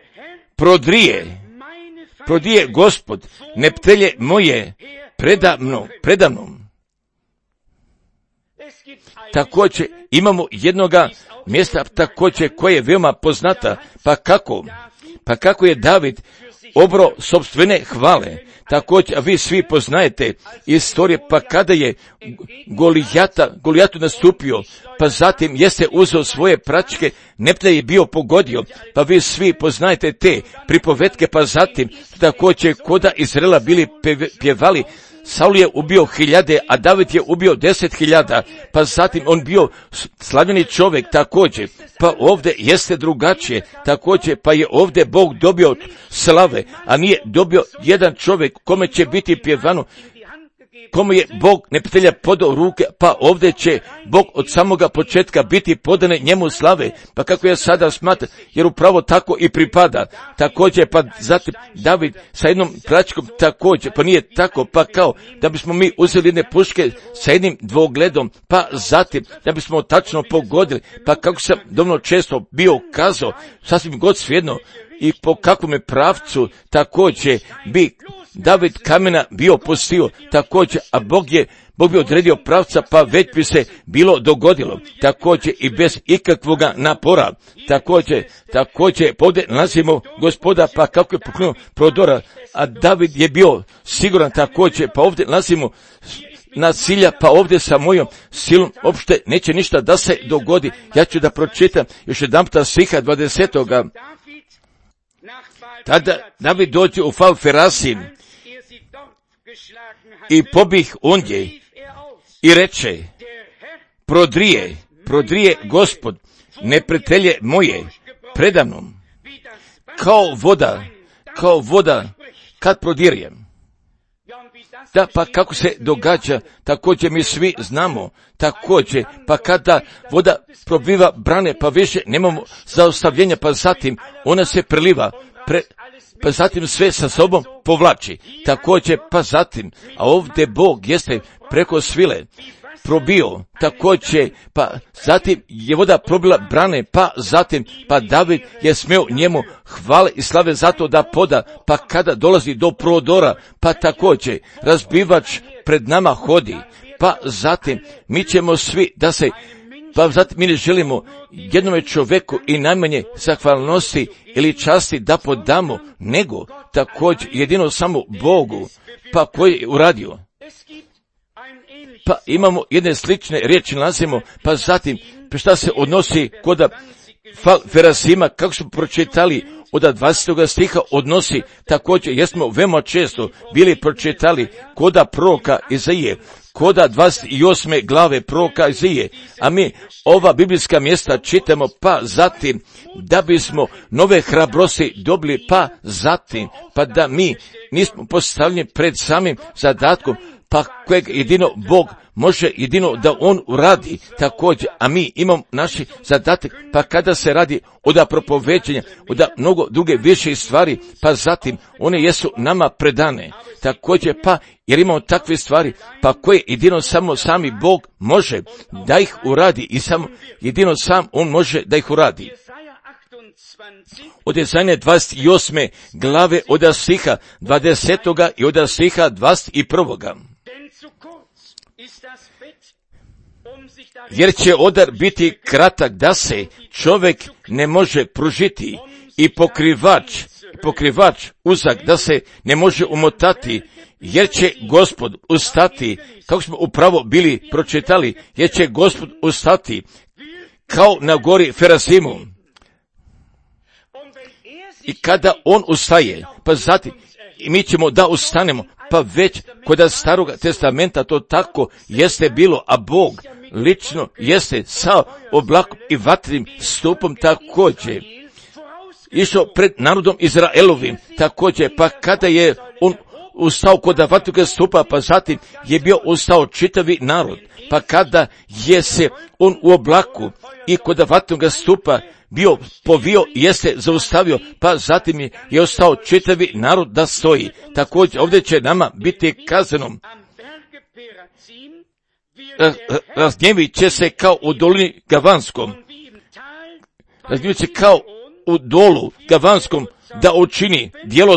prodrije Gospod neptelje moje preda mnom. Također imamo jednoga mjesta također koje je veoma poznata, pa kako je David obro sopstvene hvale. Također, a vi svi poznajete istorije, pa kada je Golijatu nastupio, pa zatim jeste uzeo svoje pračke, neptelj je bio pogodio, pa vi svi poznajete te pripovetke, pa zatim također koda Izraela bili pjevali, Saul je ubio 1000, a David je ubio 10.000, pa zatim on bio slavljeni čovjek također, pa ovdje jeste drugačije, također pa je ovdje Bog dobio slave, a nije dobio jedan čovjek kome će biti pjevano, kome je Bog neprijatelja podao ruke, pa ovdje će Bog od samoga početka biti podane njemu slave, pa kako ja sada smatram, jer upravo tako i pripada. Također, pa zatim David sa jednom pračkom također, pa nije tako, pa kao da bismo mi uzeli jedne puške sa jednim dvogledom, pa zatim da bismo tačno pogodili, pa kako sam dovoljno često bio kazao, sasvim god svejedno, i po kakvom pravcu također bi David kamena bio pustio, također, a Bog bi odredio pravca, pa već bi se bilo dogodilo, također i bez ikakvoga napora. Također, ovdje nalazimo Gospoda, pa kako je pokrenuo prodora, a David je bio siguran također, pa ovdje nalazimo na cilja, pa ovdje sa mojom silom opšte neće ništa da se dogodi. Ja ću da pročitam još jedanputa stiha 20. Tada David dođe u Fal-Ferasim i pobih ondje i reče, prodrije Gospod neprijatelje moje predamnom, kao voda kad prodirjem. Da, pa kako se događa, također mi svi znamo, također, pa kada voda probiva brane, pa više nemamo zaustavljenja, pa zatim ona se preliva, pa zatim sve sa sobom povlači. Također, pa zatim, a ovdje Bog jeste preko svile probio, također, pa zatim je voda probila brane, pa zatim, pa David je smio njemu hvale i slave zato da poda, pa kada dolazi do prodora, pa također razbivač pred nama hodi, pa zatim mi ćemo svi da se, pa zatim mi ne želimo jednome čovjeku i najmanje zahvalnosti ili časti da podamo, nego također jedino samo Bogu, pa koji je uradio. Pa imamo jedne slične riječi nalazimo, pa zatim šta se odnosi kod Fal-Ferasima, kako smo pročitali od 20. stiha odnosi, također jesmo veoma često bili pročitali kod proroka Izaije, kod 28. glave proroka Izaije, a mi ova biblijska mjesta čitamo, pa zatim da bismo nove hrabrosti dobili, pa zatim, pa da mi nismo postavljeni pred samim zadatkom, pa kojeg jedino Bog može jedino da On uradi također, a mi imamo naši zadatak, pa kada se radi od propoveđenja, od mnogo druge više stvari, pa zatim one jesu nama predane, također pa jer imamo takve stvari, pa koje jedino samo sami Bog može da ih uradi i samo jedino sam On može da ih uradi. Od Jesaje 28. glave od stiha 20. i od stiha 21. Jer će odar biti kratak da se čovjek ne može pružiti i pokrivač uzak da se ne može umotati, jer će Gospod ustati, kako smo upravo bili pročitali, jer će Gospod ustati kao na gori Ferasimu. I kada on ustaje, pa zatim i mi ćemo da ustanemo, pa već kod Starog testamenta to tako jeste bilo, a Bog lično jeste sa oblakom i vatrenim stupom također išao pred narodom Izraelovim, također, pa kada je on ustao kod vatrenog stupa, pa zatim je bio ustao čitavi narod, pa kada je se on u oblaku i kod vatrenog stupa bio povio, jeste zaustavio, pa zatim je ostao čitavi narod da stoji. Također ovdje će nama biti kazano, razgnjevit će se kao u dolini Gavanskom, razgnjevit će kao u dolu Gavanskom da učini djelo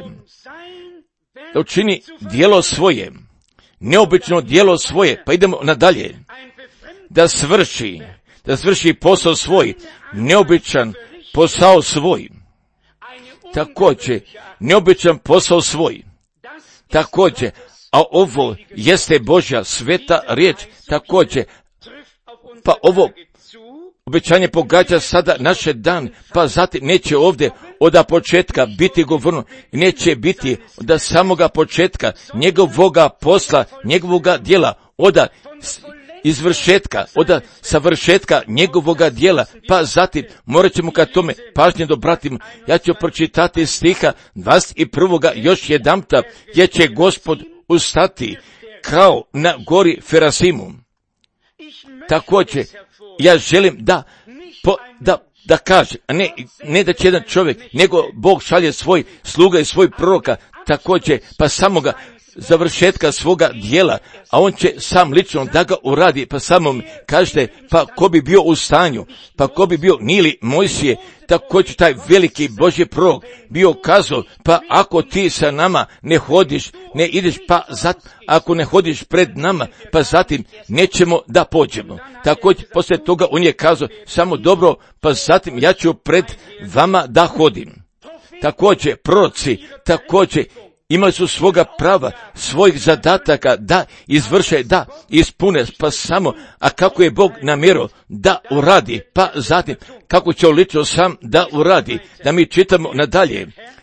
svoje, neobično djelo svoje, pa idemo nadalje, da svrši posao svoj, neobičan posao svoj, također, neobičan posao svoj, također, a ovo jeste Božja sveta riječ, također, pa ovo obećanje pogađa sada naše dan, pa zatim neće ovdje od početka biti govorno, neće biti od samoga početka njegovoga posla, njegovoga djela, od izvršetka, od savršetka njegovoga djela, pa zatim morat ćemo ka tome pažnje dobratimo. Ja ću pročitati stiha 21. još jedanputa, jer će Gospod ustati kao na gori Ferasimu. Također, ja želim da kaže, a ne da će jedan čovjek, nego Bog šalje svoj sluga i svoj proroka, također, pa samoga završetka svoga dijela, a on će sam lično da ga uradi, pa samom kažete, pa ko bi bio u stanju, pa ko bi bio Nili Mojsije, također taj veliki Božji prorok bio kazao, pa ako ti sa nama ne hodiš, ne ideš, pa ako ne hodiš pred nama, pa zatim nećemo da pođemo. Također poslije toga on je kazao, samo dobro, pa zatim ja ću pred vama da hodim. Također proroci, također imali su svoga prava, svojih zadataka da izvrše, da ispune, pa samo, a kako je Bog namjerao da uradi, pa zatim kako će lično sam da uradi, da mi čitamo nadalje.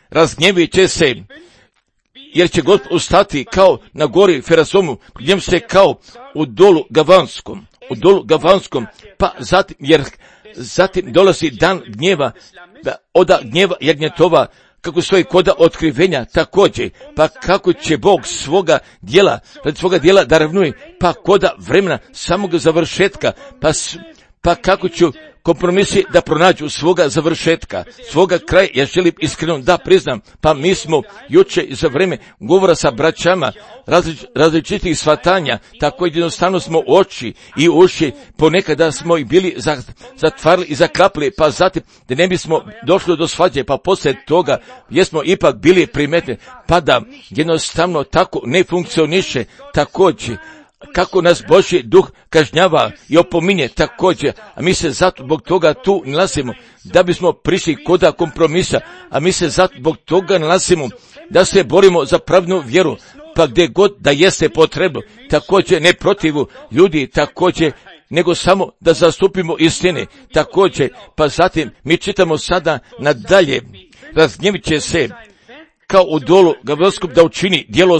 razgnjevit će se, jer će Gospod ustati kao na gori Ferasomu, gdje se kao u dolu Gavanskom, pa zatim dolazi dan gnjeva, oda gnjeva jagnjetova, kako stoji koda otkrivenja također, pa kako će Bog svoga dijela da ravnuje, pa koda vremena samog završetka, pa kako ću kompromisi da pronađu svoga završetka, svoga kraja. Ja želim iskreno da priznam, pa mi smo juče za vrijeme govora sa braćama različitih shvatanja, tako jednostavno smo oči i uši ponekada smo i bili zatvarili i zaklapili, pa zatim da ne bismo došli do svađe, pa poslije toga jesmo ipak bili primetni, pa da jednostavno tako ne funkcioniše također. Kako nas Božji duh kažnjava i opominje također, a mi se zato zbog toga tu nalazimo, da bismo prišli koda kompromisa, a mi se zato zbog toga nalazimo, da se borimo za pravnu vjeru, pa gdje god da jeste potrebno, također ne protivu ljudi, također, nego samo da zastupimo istine, također, pa zatim mi čitamo sada nadalje, razgnjevit će se kao u dolu Gavanskom da učini djelo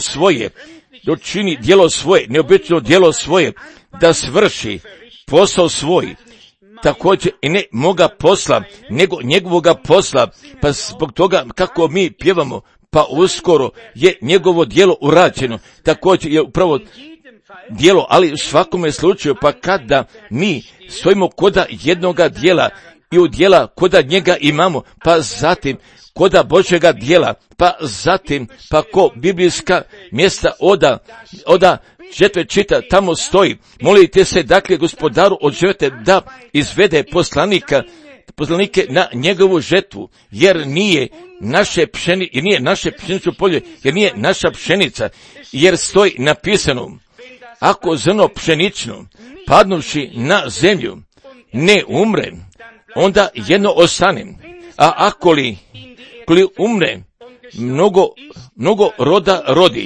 svoje, neobično djelo svoje, da svrši posao svoj, također i ne moga posla, nego njegovoga posla, pa zbog toga kako mi pjevamo, pa uskoro je njegovo djelo urađeno, također je upravo djelo, ali u svakome slučaju, pa kada mi stojimo koda jednoga djela i u djela koda njega imamo, pa zatim koda Božjega djela, pa zatim, pa ko biblijska mjesta oda žetve čita, tamo stoji, molite se dakle Gospodaru od žetve da izvede poslanike na njegovu žetvu, jer nije naše pšenično polje, jer nije naša pšenica, jer stoji napisano, ako zrno pšenično padnuvši na zemlju ne umre, onda jedno ostane, a ako li umre, mnogo roda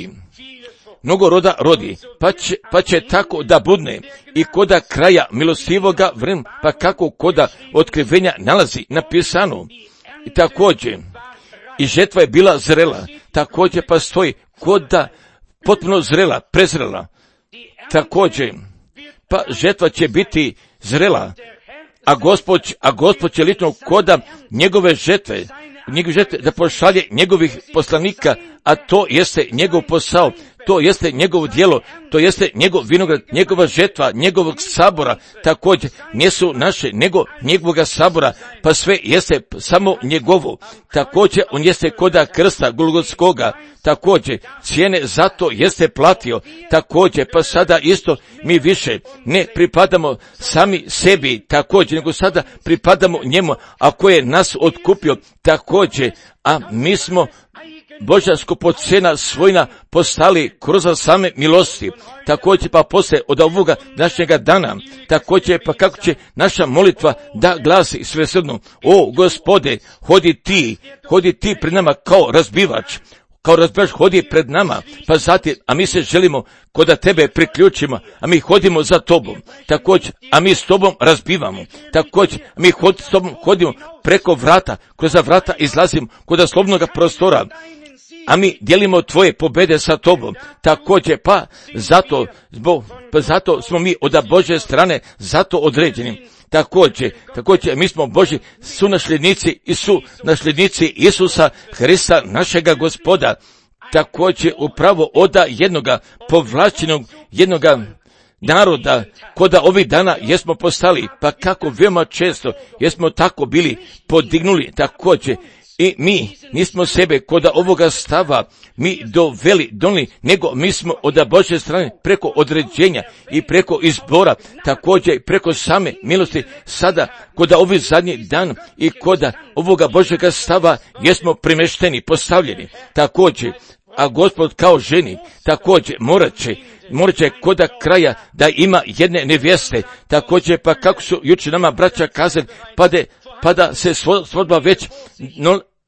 rodi, pa će tako da budne i koda kraja milostivoga vremena, pa kako koda otkrivenja nalazi napisano. I također, i žetva je bila zrela, također pa stoji koda potpuno prezrela, također, pa žetva će biti zrela, a Gospod će lično koda njegove žetve da pošalje njegovih poslanika, a to jeste njegov posao, to jeste njegovo djelo, to jeste njegov vinograd, njegova žetva, njegovog sabora, također nisu naše, nego njegovoga sabora, pa sve jeste samo njegovo, također on jeste koda krsta Golgotskoga, također cijene zato jeste platio, također pa sada isto mi više ne pripadamo sami sebi, također, nego sada pripadamo njemu, a koji je nas otkupio, također, a mi smo Božja skupocjena svojna postali kroz same milosti, također pa poslije od ovoga današnjega dana, također pa kako će naša molitva da glasi svesrdno, o Gospode, hodi ti pred nama kao razbivač hodi pred nama, pa zatim, a mi se želimo koda tebe priključimo, a mi hodimo za tobom, također, a mi s tobom razbivamo, također, a mi s tobom hodimo preko vrata, kroz vrata izlazimo koda slobodnog prostora, a mi dijelimo tvoje pobjede sa tobom, također, pa zato smo mi od Božje strane zato određeni. Također, mi smo Božji sunasljednici Isusa Hrista, našega Gospoda, također upravo od jednoga povlačenog, jednoga naroda, koda ovih dana jesmo postali, pa kako veoma često jesmo tako bili podignuli, također, i mi nismo sebe koda ovoga stava mi donijeli, nego mi smo od Božje strane preko određenja i preko izbora, također i preko same milosti, sada koda ovih zadnji dan i koda ovoga Božjega stava jesmo primešteni, postavljeni, također, a Gospod kao ženi, također morat će koda kraja da ima jedne nevjeste, također pa kako su jučer nama braća kazali, pa da se svadba već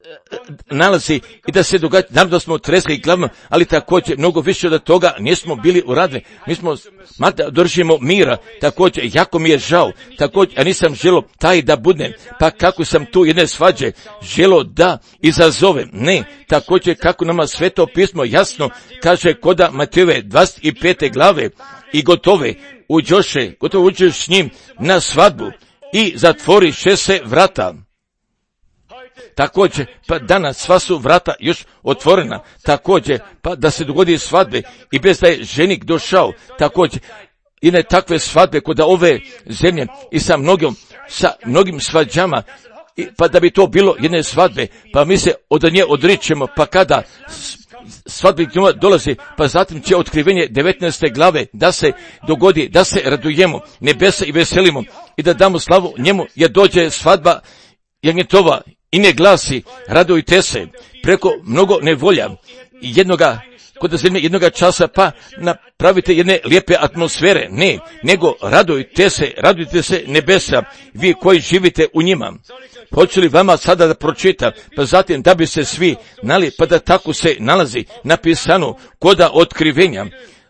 nalazi i da se događa, nam da smo tresli glavno, ali također mnogo više od toga nismo bili uradili. Mi smo, mada držimo mira, također, jako mi je žao, također, ja nisam želo taj da budem, pa kako sam tu jedne svađe želo da izazovem, ne, također kako nama Sveto pismo jasno kaže koda Matejove 25. glave i gotovo uđeš s njim na svadbu i zatvoriše se vrata. Također, pa danas sva su vrata još otvorena, također, pa da se dogodi svadbe i bez da je ženik došao, također, i ne takve svadbe kod ove zemlje i sa mnogim svađama, pa da bi to bilo jedne svadbe, pa mi se od nje odričemo, pa kada svadbi dolazi, pa zatim će otkrivenje 19. glave da se dogodi, da se radujemo nebesa i veselimo i da damo slavu njemu, jer dođe svadba jagnjetova i ne glasi, radujte se, preko mnogo nevolja i kod zemlje jednoga časa, pa napravite jedne lijepe atmosfere, ne, nego radujte se nebesa, vi koji živite u njima. Hoću li vama sada da pročita, pa zatim da bi se svi nali, pa da tako se nalazi napisano koda otkrivenja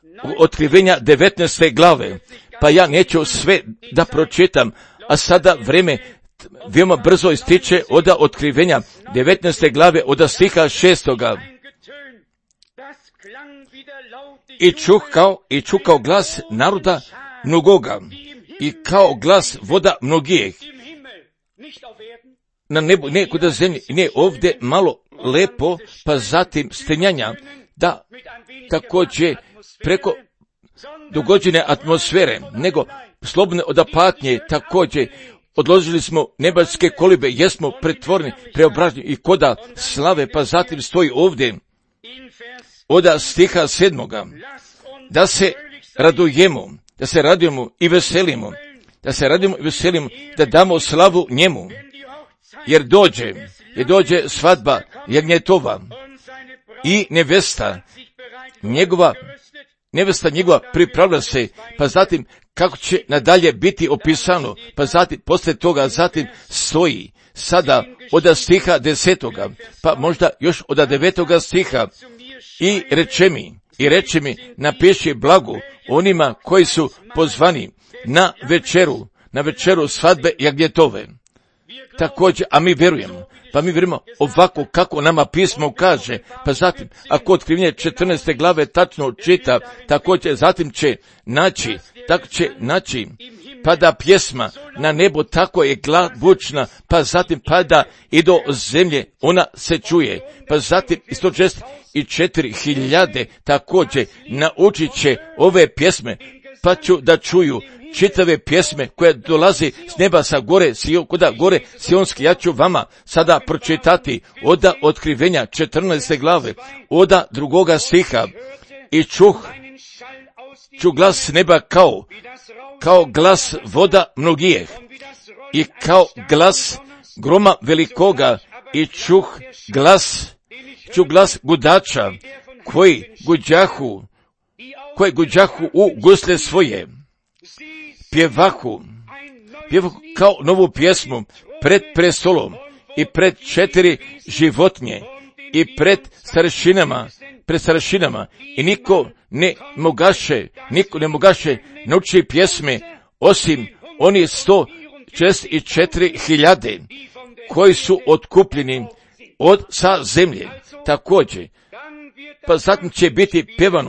19. glave, pa ja neću sve da pročitam, a sada vreme veoma brzo ističe od otkrivenja 19. glave od stiha 6. I čuh kao glas naroda mnogoga i kao glas voda mnogijeh na nebu, ne kod zemlji, ne ovdje malo lepo, pa zatim stenjanja, da također preko dogođene atmosfere, nego slobodne od patnje, također odložili smo nebačke kolibe, jesmo pretvoreni, preobraženi i koda slave, pa zatim stoji ovdje od stiha 7. da se radujemo i veselimo, da damo slavu njemu, jer dođe svadba jagnjetova i nevesta njegova pripravlja se, pa zatim kako će nadalje biti opisano, pa zatim poslije toga stoji sada od stiha 10. pa možda još od 9. stiha i reče mi napiši blago onima koji su pozvani na večeru svadbe jagnjetove. Također, a mi vjerujemo ovako kako nama pismo kaže, pa zatim, ako otkrivenje 14. glave tačno čita, također zatim će naći, pada pjesma na nebo, tako je bučna, pa zatim pada i do zemlje, ona se čuje, pa zatim 164.000 također naučit će ove pjesme, pa ću da čuju čitave pjesme koje dolazi s neba sa gore, kuda gore sionski. Ja ću vama sada pročitati od otkrivenja 14. glave, od 2. stiha. I čuh glas neba kao glas voda mnogijeh i kao glas groma velikoga i čuh glas gudača koji guđahu u gusle svoje. Pjevahu kao novu pjesmu pred prestolom i pred 4 životinje i pred starešinama i niko ne mogaše naučiti pjesme osim oni 164.000 koji su otkupljeni sa zemlje. Također, pa zatim će biti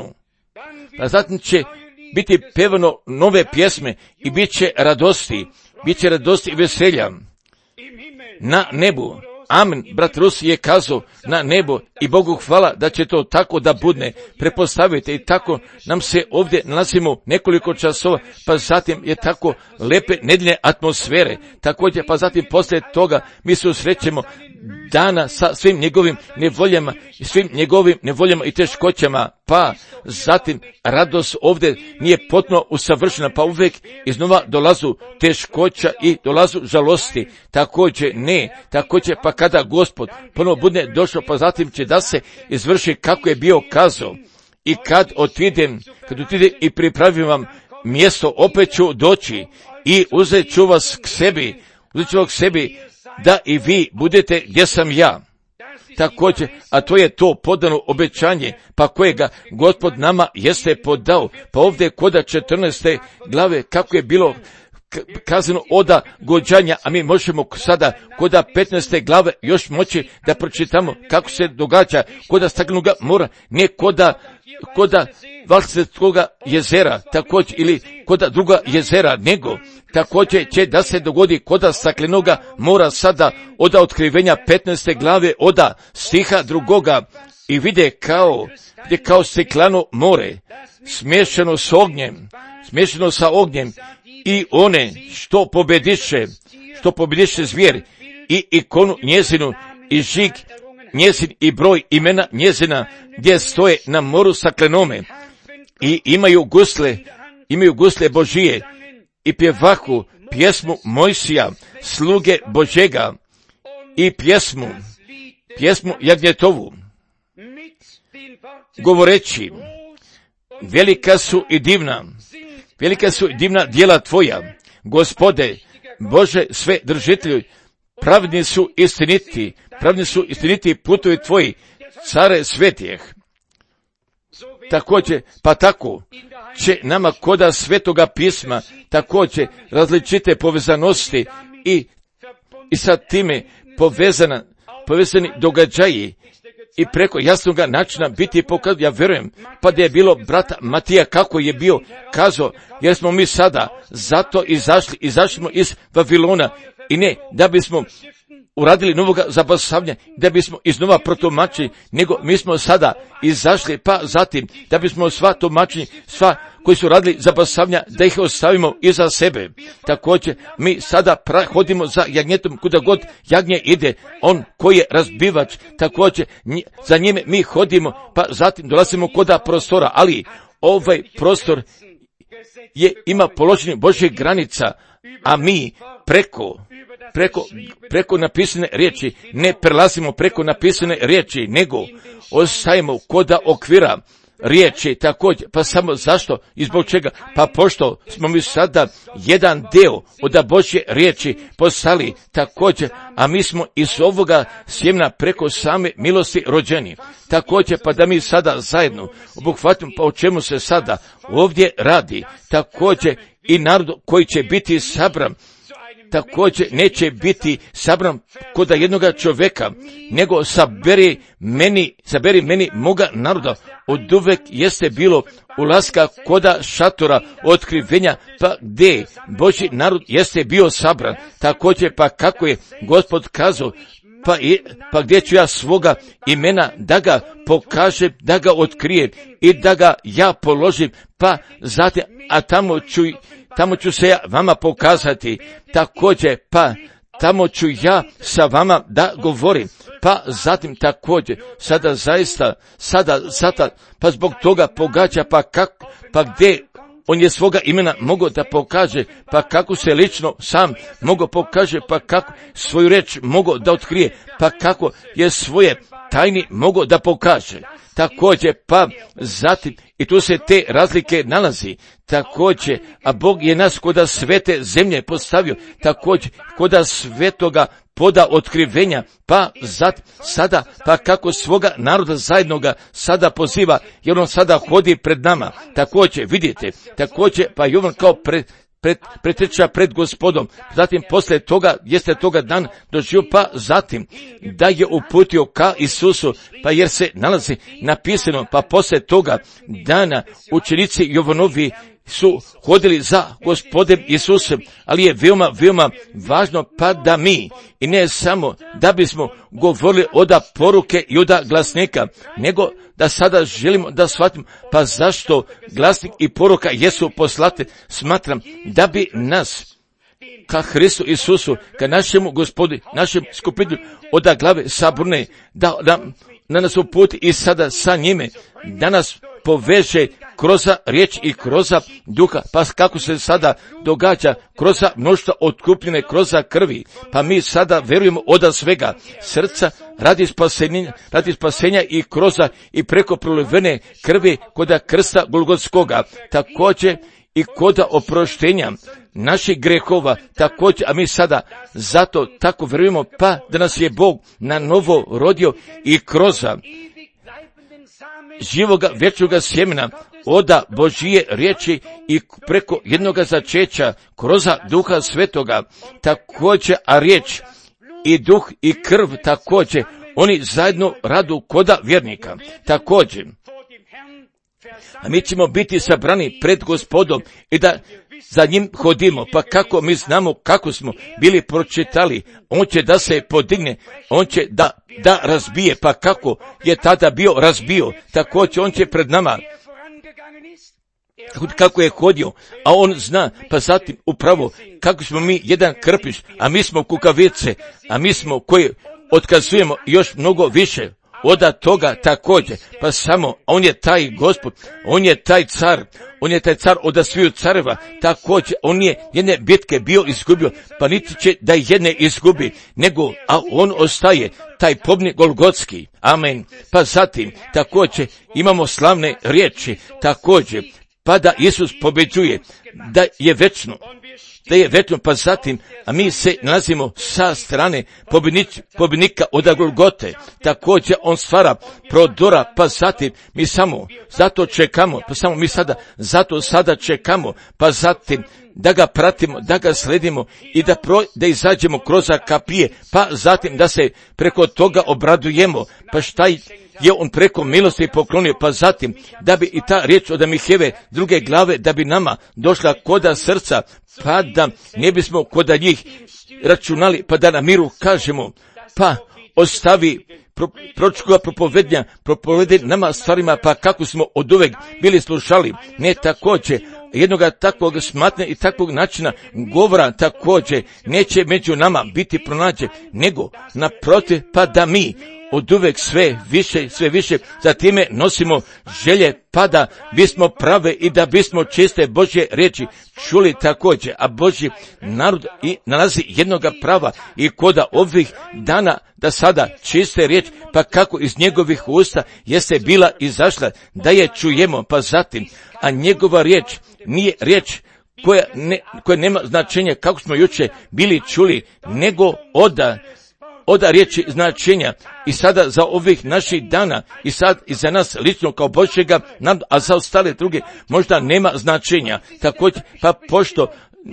pevano nove pjesme i bit će radosti i veselja na nebu. Amen. Brat Rus je kazao na nebo i Bogu hvala da će to tako da budne. Prepostavite i tako nam se ovdje nalazimo nekoliko časova, pa zatim je tako lepe nedeljne atmosfere. Također, pa zatim poslije toga mi se usrećemo dana sa svim njegovim nevoljama i teškoćama, pa zatim radost ovdje nije potpuno usavršena, pa uvijek iznova dolazu teškoća i dolazu žalosti. Također pa kada Gospod ponovo bude došao, pa zatim će da se izvrši kako je bio kazao. I kad otidem i pripravim vam mjesto, opet ću doći i uzet ću vas k sebi, da i vi budete gdje sam ja. također, a to je to podano obećanje, pa kojega Gospod nama jeste podao. Pa ovdje koda 14. glave kako je bilo kazano oda gođanja, a mi možemo sada koda 15. glave još moći da pročitamo kako se događa koda staklenog mora, ne koda Valsvetskoga jezera, također, ili koda druga jezera, nego također će da se dogodi koda staklenoga mora sada oda otkrivenja 15. glave oda stiha 2. i vide kao stiklano more, smješano sa ognjem, i one što pobediše zvijer i ikonu njezinu i žig njezin i broj imena njezina gdje stoje na moru staklenome i imaju gusle Božije i pjevahu pjesmu Mojsija sluge Božega i pjesmu Jagnjetovu, govoreći velika su i divna djela tvoja, Gospode, Bože sve držitelju, pravedni su istiniti putovi tvoji, care svetijeh. Također, pa tako će nama koda svetoga pisma također različite povezanosti i sa time povezani događaji i preko jasnoga načina biti pokazano. Ja vjerujem, pa da je bilo brata Matija kako je bio kazao, jer smo mi sada zato izašli smo iz Vavilona, i ne da bismo uradili novoga zabasavanja, da bismo iznova protumačili, nego mi smo sada izašli, pa zatim da bismo sva tumačenja, sva koji su radili zabasavanja, da ih ostavimo iza sebe. Također mi sada hodimo za jagnjetom kuda god jagnje ide, on koji je razbivač, također za njime mi hodimo, pa zatim dolazimo koda prostora, ali ovaj prostor ima položenje Božjih granica, a mi preko napisane riječi ne prelazimo preko napisane riječi, nego ostajemo koda okvira riječi također. Pa samo zašto i zbog čega? Pa pošto smo mi sada jedan deo od Božje riječi postali također, a mi smo iz ovoga sjemena preko same milosti rođeni. Također, pa da mi sada zajedno obuhvatimo, pa o čemu se sada ovdje radi, također i narod koji će biti sabran, također neće biti sabran koda jednoga čovjeka, nego saberi meni moga naroda. Od uvek jeste bilo ulaska koda šatora otkrivenja, pa gdje Božji narod jeste bio sabran. Također, pa kako je Gospod kazao, pa gdje ću ja svoga imena da ga pokažem, da ga otkrijem i da ga ja položim, pa zatim, a tamo ću se ja vama pokazati, također, pa tamo ću ja sa vama da govorim, pa zatim također, sada zaista, pa zbog toga pogađa, pa gdje on je svoga imena mogao da pokaže, pa kako se lično sam mogao pokaže, pa kako svoju reč mogao da otkrije, pa kako je svoje tajni mogao da pokaže. Također, pa zatim, i tu se te razlike nalazi, također, a Bog je nas koda svete zemlje postavio, također, koda svetoga poda otkrivenja, pa sada, pa kako svoga naroda zajednoga sada poziva, jer on sada hodi pred nama, također, vidite, također, pa i on kao pretrča pred Gospodom, zatim poslije toga, jeste toga dan doživio, pa zatim da je uputio ka Isusu, pa jer se nalazi napisano, pa poslije toga dana učenici Jovanovi su hodili za Gospodem Isusom, ali je veoma važno pa da mi, i ne samo da bismo govorili oda poruke i oda glasnika, nego da sada želimo da shvatimo, pa zašto glasnik i poruka jesu poslate. Smatram da bi nas ka Hristu Isusu, ka našemu Gospodu, našem skupinu oda glave saborne, da nas uputi i sada sa njime, da nas poveže kroz riječ i kroz duha, pa kako se sada događa kroz mnoštvo otkupljene kroz krvi, pa mi sada vjerujemo od svega srca radi spasenja i kroz i preko prolivene krvi kod krsta Golgotskoga, također i koda oproštenja naših grehova također, a mi sada zato tako vjerujemo, pa da nas je Bog na novo rodio i kroz živoga vječnoga sjemena oda Božije riječi i preko jednoga začeća kroz Duha Svetoga također, a riječ i duh i krv također, oni zajedno radu koda vjernika također. A mi ćemo biti sabrani pred Gospodom i da za njim hodimo, pa kako mi znamo kako smo bili pročitali, on će da se podigne, on će da razbije, pa kako je tada bio razbio, također on će pred nama, kako je hodio, a on zna, pa zatim upravo kako smo mi jedan krpiš, a mi smo kukavice, a mi smo koji otkazujemo još mnogo više od toga također, pa samo on je taj Gospod, on je taj car od sviju careva, također on je jedne bitke bio izgubio, pa niti će da jedne izgubi, nego, a on ostaje taj pobnik Golgotski, amen. Pa zatim također imamo slavne riječi, također, pa da Isus pobeđuje, da je večno, pa zatim, a mi se nalazimo sa strane pobjednika od Golgote, također on stvara prodora, pa zatim mi samo zato čekamo, pa samo mi sada čekamo, pa zatim da ga pratimo, da ga sledimo i da izađemo kroz kapije, pa zatim da se preko toga obradujemo, pa šta je on preko milosti poklonio, pa zatim da bi i ta riječ od Miheve druge glave da bi nama došla koda srca, pa da ne bismo koda njih računali, pa da na miru kažemo, pa ostavi proročkoga propovedi nama stvarima, pa kako smo oduvek bili slušali, ne također jednoga takvog smatne i takvog načina govora također neće među nama biti pronađen, nego naprotiv, pa da mi oduvek sve više za time nosimo želje, pa da bismo prave i da bismo čiste Božje riječi čuli također, a Božji narod i nalazi jednoga prava i koda ovih dana da sada čiste riječ, pa kako iz njegovih usta jeste bila izašla, da je čujemo, pa zatim, a njegova riječ nije riječ koja nema značenja kako smo juče bili čuli, nego oda riječi značenja i sada za ovih naših dana i sad i za nas lično kao Božjega naroda, a za ostale druge možda nema značenja. Također, pa pošto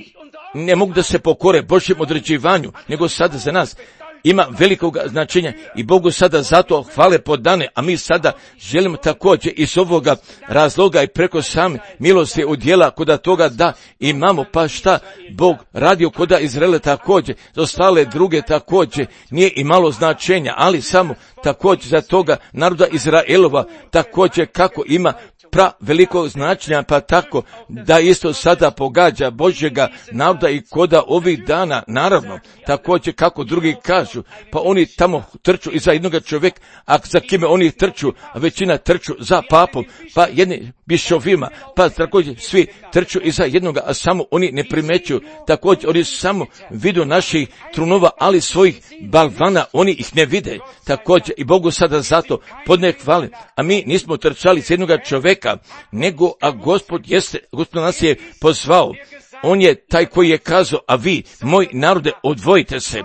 ne mogu da se pokore Božjem određivanju, nego sada za nas ima velikog značenja i Bogu sada zato hvale podane, a mi sada želimo također iz ovoga razloga i preko same milosti udjela koda toga da imamo, pa šta Bog radio koda Izraela također, za ostale druge također nije imalo značenja, ali samo također za toga naroda Izraelova također kako ima velikog značenja, pa tako da isto sada pogađa Božjega naroda i koda ovih dana, naravno, također kako drugi kažu, pa oni tamo trču iza jednoga čovjeka, a za kime oni trču, a većina trču za papom, pa jedni bišovima, pa također svi trču iza jednoga, a samo oni ne primećuju, također oni samo vidu naših trunova, ali svojih balvana oni ih ne vide, također i Bogu sada zato podne hvale, a mi nismo trčali s jednoga čovjeka, nego, a Gospod nas je pozvao. On je taj koji je kazao, a vi, moj narode, odvojite se,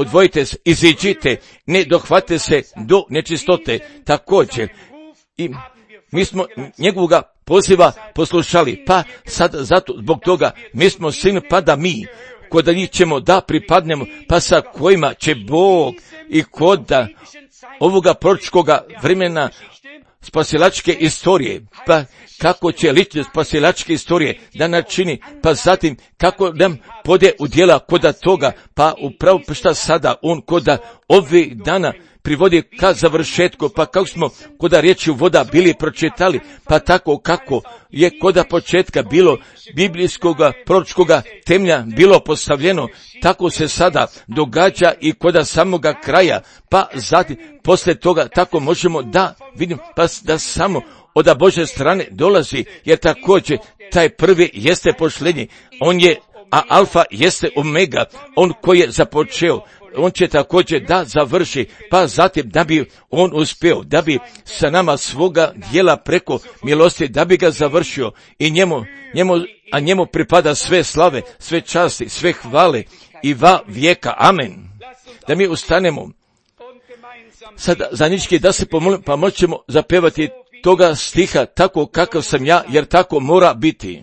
iziđite, ne dohvate se do nečistote, također. I mi smo njegovoga poziva poslušali, pa sad zato zbog toga mi smo sin, pa da mi, kod njih ćemo da pripadnemo, pa sa kojima će Bog i kod ovoga proročkoga vremena spasilačke istorije, pa kako će ličnost spasilačke istorije da načini, pa zatim kako nam pode u djela koda toga, pa upravo šta sada on koda ovih dana privodi ka završetku, pa kako smo koda riječi voda bili pročitali, pa tako kako je koda početka bilo biblijskoga proročkoga temelja bilo postavljeno, tako se sada događa i koda samoga kraja, pa zatim poslije toga tako možemo da vidimo, pa da samo od Božje strane dolazi, jer također taj prvi jeste posljednji, on je, a alfa jeste omega, on koji je započeo on će također da završi, pa zatim da bi on uspio, da bi sa nama svoga djela preko milosti, da bi ga završio i njemu pripada sve slave, sve časti, sve hvale i va vijeka. Amen. Da mi ustanemo sad zajednički da se pomolimo, pa moćemo zapevati toga stiha tako kakav sam ja, jer tako mora biti.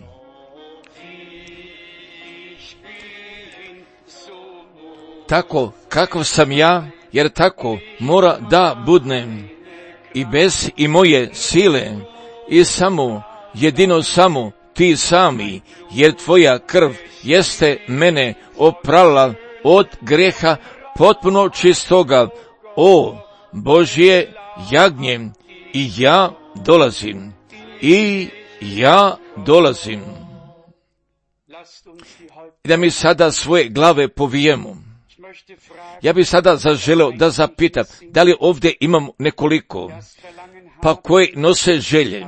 Tako kakav sam ja, jer tako mora da budnem i bez i moje sile i samo, jedino samo ti sami, jer tvoja krv jeste mene oprala od greha potpuno čistoga. O Božje jagnje, i ja dolazim. I da mi sada svoje glave povijemo. Ja bih sada zaželeo da zapitam, da li ovdje imamo nekoliko, pa koji nose želje,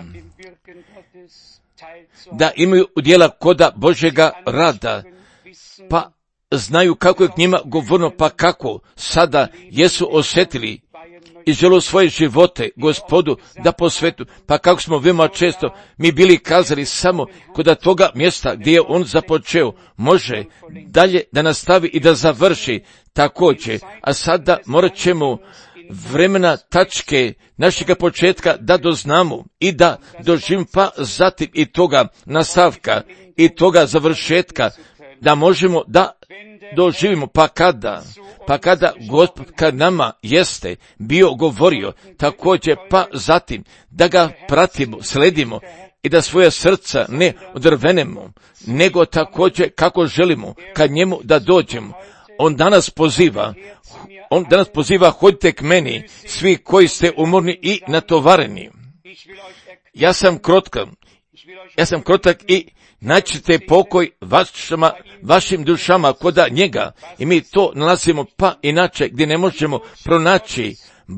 da imaju udjela koda Božjega rada, pa znaju kako je k njima govorno, pa kako sada jesu osjetili i žele svoje živote Gospodu da posvetu, pa kako smo veoma često mi bili kazali samo kod toga mjesta gdje je on započeo, može dalje da nastavi i da završi također, a sada morat ćemo vremena tačke našega početka da doznamo i da doživimo, pa zatim i toga nastavka i toga završetka, da možemo da doživimo, pa kada Gospod kad nama jeste bio govorio, također pa zatim da ga pratimo, sledimo i da svoje srca ne odrvenemo, nego također kako želimo kad njemu da dođemo. On danas poziva, hodite k meni, svi koji ste umorni i natovareni. Ja sam krotak i naćete pokoj vašim dušama koda njega. I mi to nalazimo pa inače gdje ne možemo pronaći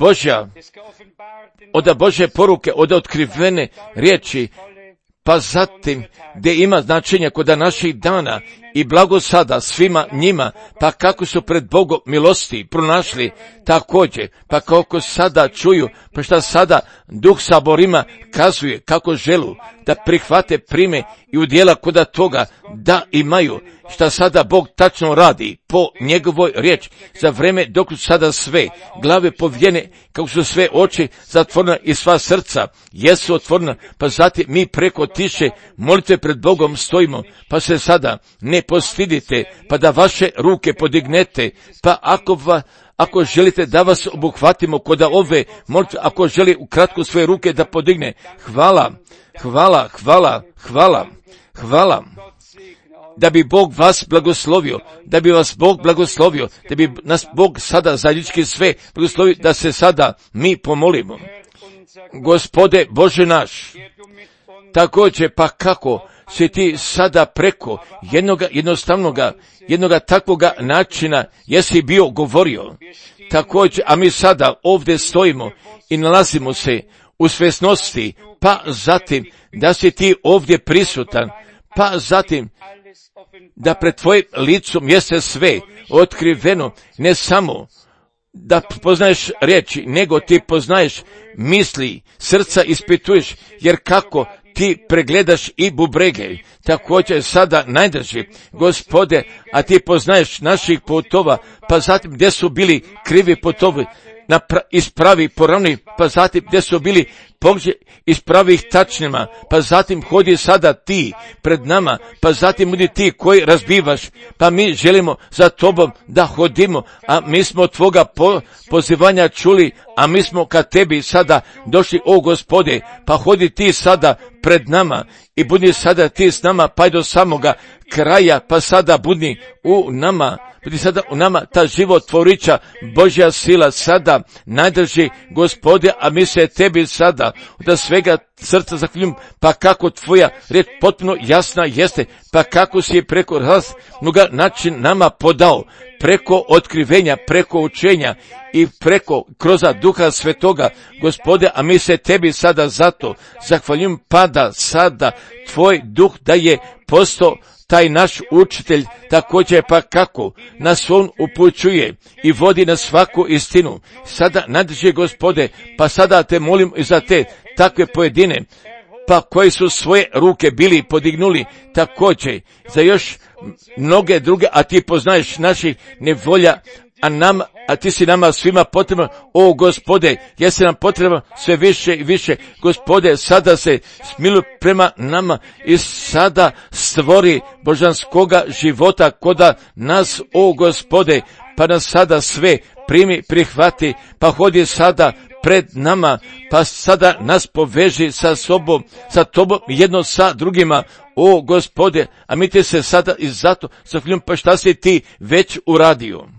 od Božje poruke, od otkrivene riječi, pa zatim gdje ima značenja koda naših dana i blagosada svima njima, pa kako su pred Bogom milosti pronašli također, pa kako sada čuju, pa šta sada Duh saborima kazuje kako želu da prihvate, prime i udjela koda toga da imaju, šta sada Bog tačno radi po njegovoj riječi, za vreme dok su sada sve glave povijene, kako su sve oči zatvorena i sva srca jesu otvorena, pa zatim mi preko tiše molitve pred Bogom stojimo, pa se sada ne postidite, pa da vaše ruke podignete, pa ako želite da vas obuhvatimo kod ove molitve, ako želi ukratko svoje ruke da podigne, hvala, da bi Bog vas blagoslovio, da bi nas Bog sada zajednički sve blagoslovio, da se sada mi pomolimo. Gospode Bože naš, također pa kako si ti sada preko jednoga takvoga načina jesi bio govorio, također, a mi sada ovdje stojimo i nalazimo se u svjesnosti, pa zatim da si ti ovdje prisutan, pa zatim da pred tvojim licom jeste sve otkriveno, ne samo da poznaješ riječi, nego ti poznaješ misli, srca ispituješ, jer kako ti pregledaš i bubrege, također sada najdrži, Gospode, a ti poznaješ naših putova, pa zatim gdje su bili krivi putovi, ispravi poravni, pa zatim gdje su bili pogđe ispravi ih tačnima, pa zatim hodi sada ti pred nama, pa zatim budi ti koji razbivaš, pa mi želimo za tobom da hodimo, a mi smo tvoga pozivanja čuli, a mi smo ka tebi sada došli, o Gospode, pa hodi ti sada pred nama i budi sada ti s nama, pa i do samoga kraja, pa sada budi u nama, ta životvorića Božja sila sada najdrži, Gospode, a mi se tebi sada od svega srca zahvaljujem, pa kako tvoja riječ potpuno jasna jeste, pa kako si je preko raznoga način nama podao, preko otkrivenja, preko učenja i kroz Duha Svetoga, Gospode, a mi se tebi sada zato zahvaljujem, pa da sada tvoj duh da je postao taj naš učitelj također pa kako nas on upućuje i vodi na svaku istinu. Sada nadrži Gospode, pa sada te molim i za te takve pojedine, pa koji su svoje ruke bili podignuli također za još mnoge druge, a ti poznaješ naših nevolja, a ti si nama svima potreban, o Gospode, jesi nam potreban sve više i više. Gospode, sada se smiluj prema nama i sada stvori božanskoga života koda nas, o Gospode, pa nas sada sve primi, prihvati, pa hodi sada pred nama, pa sada nas poveži sa sobom, sa tobom, jedno sa drugima, o Gospode, a mi ti se sada i zato zahvaljujem, pa šta si ti već uradio.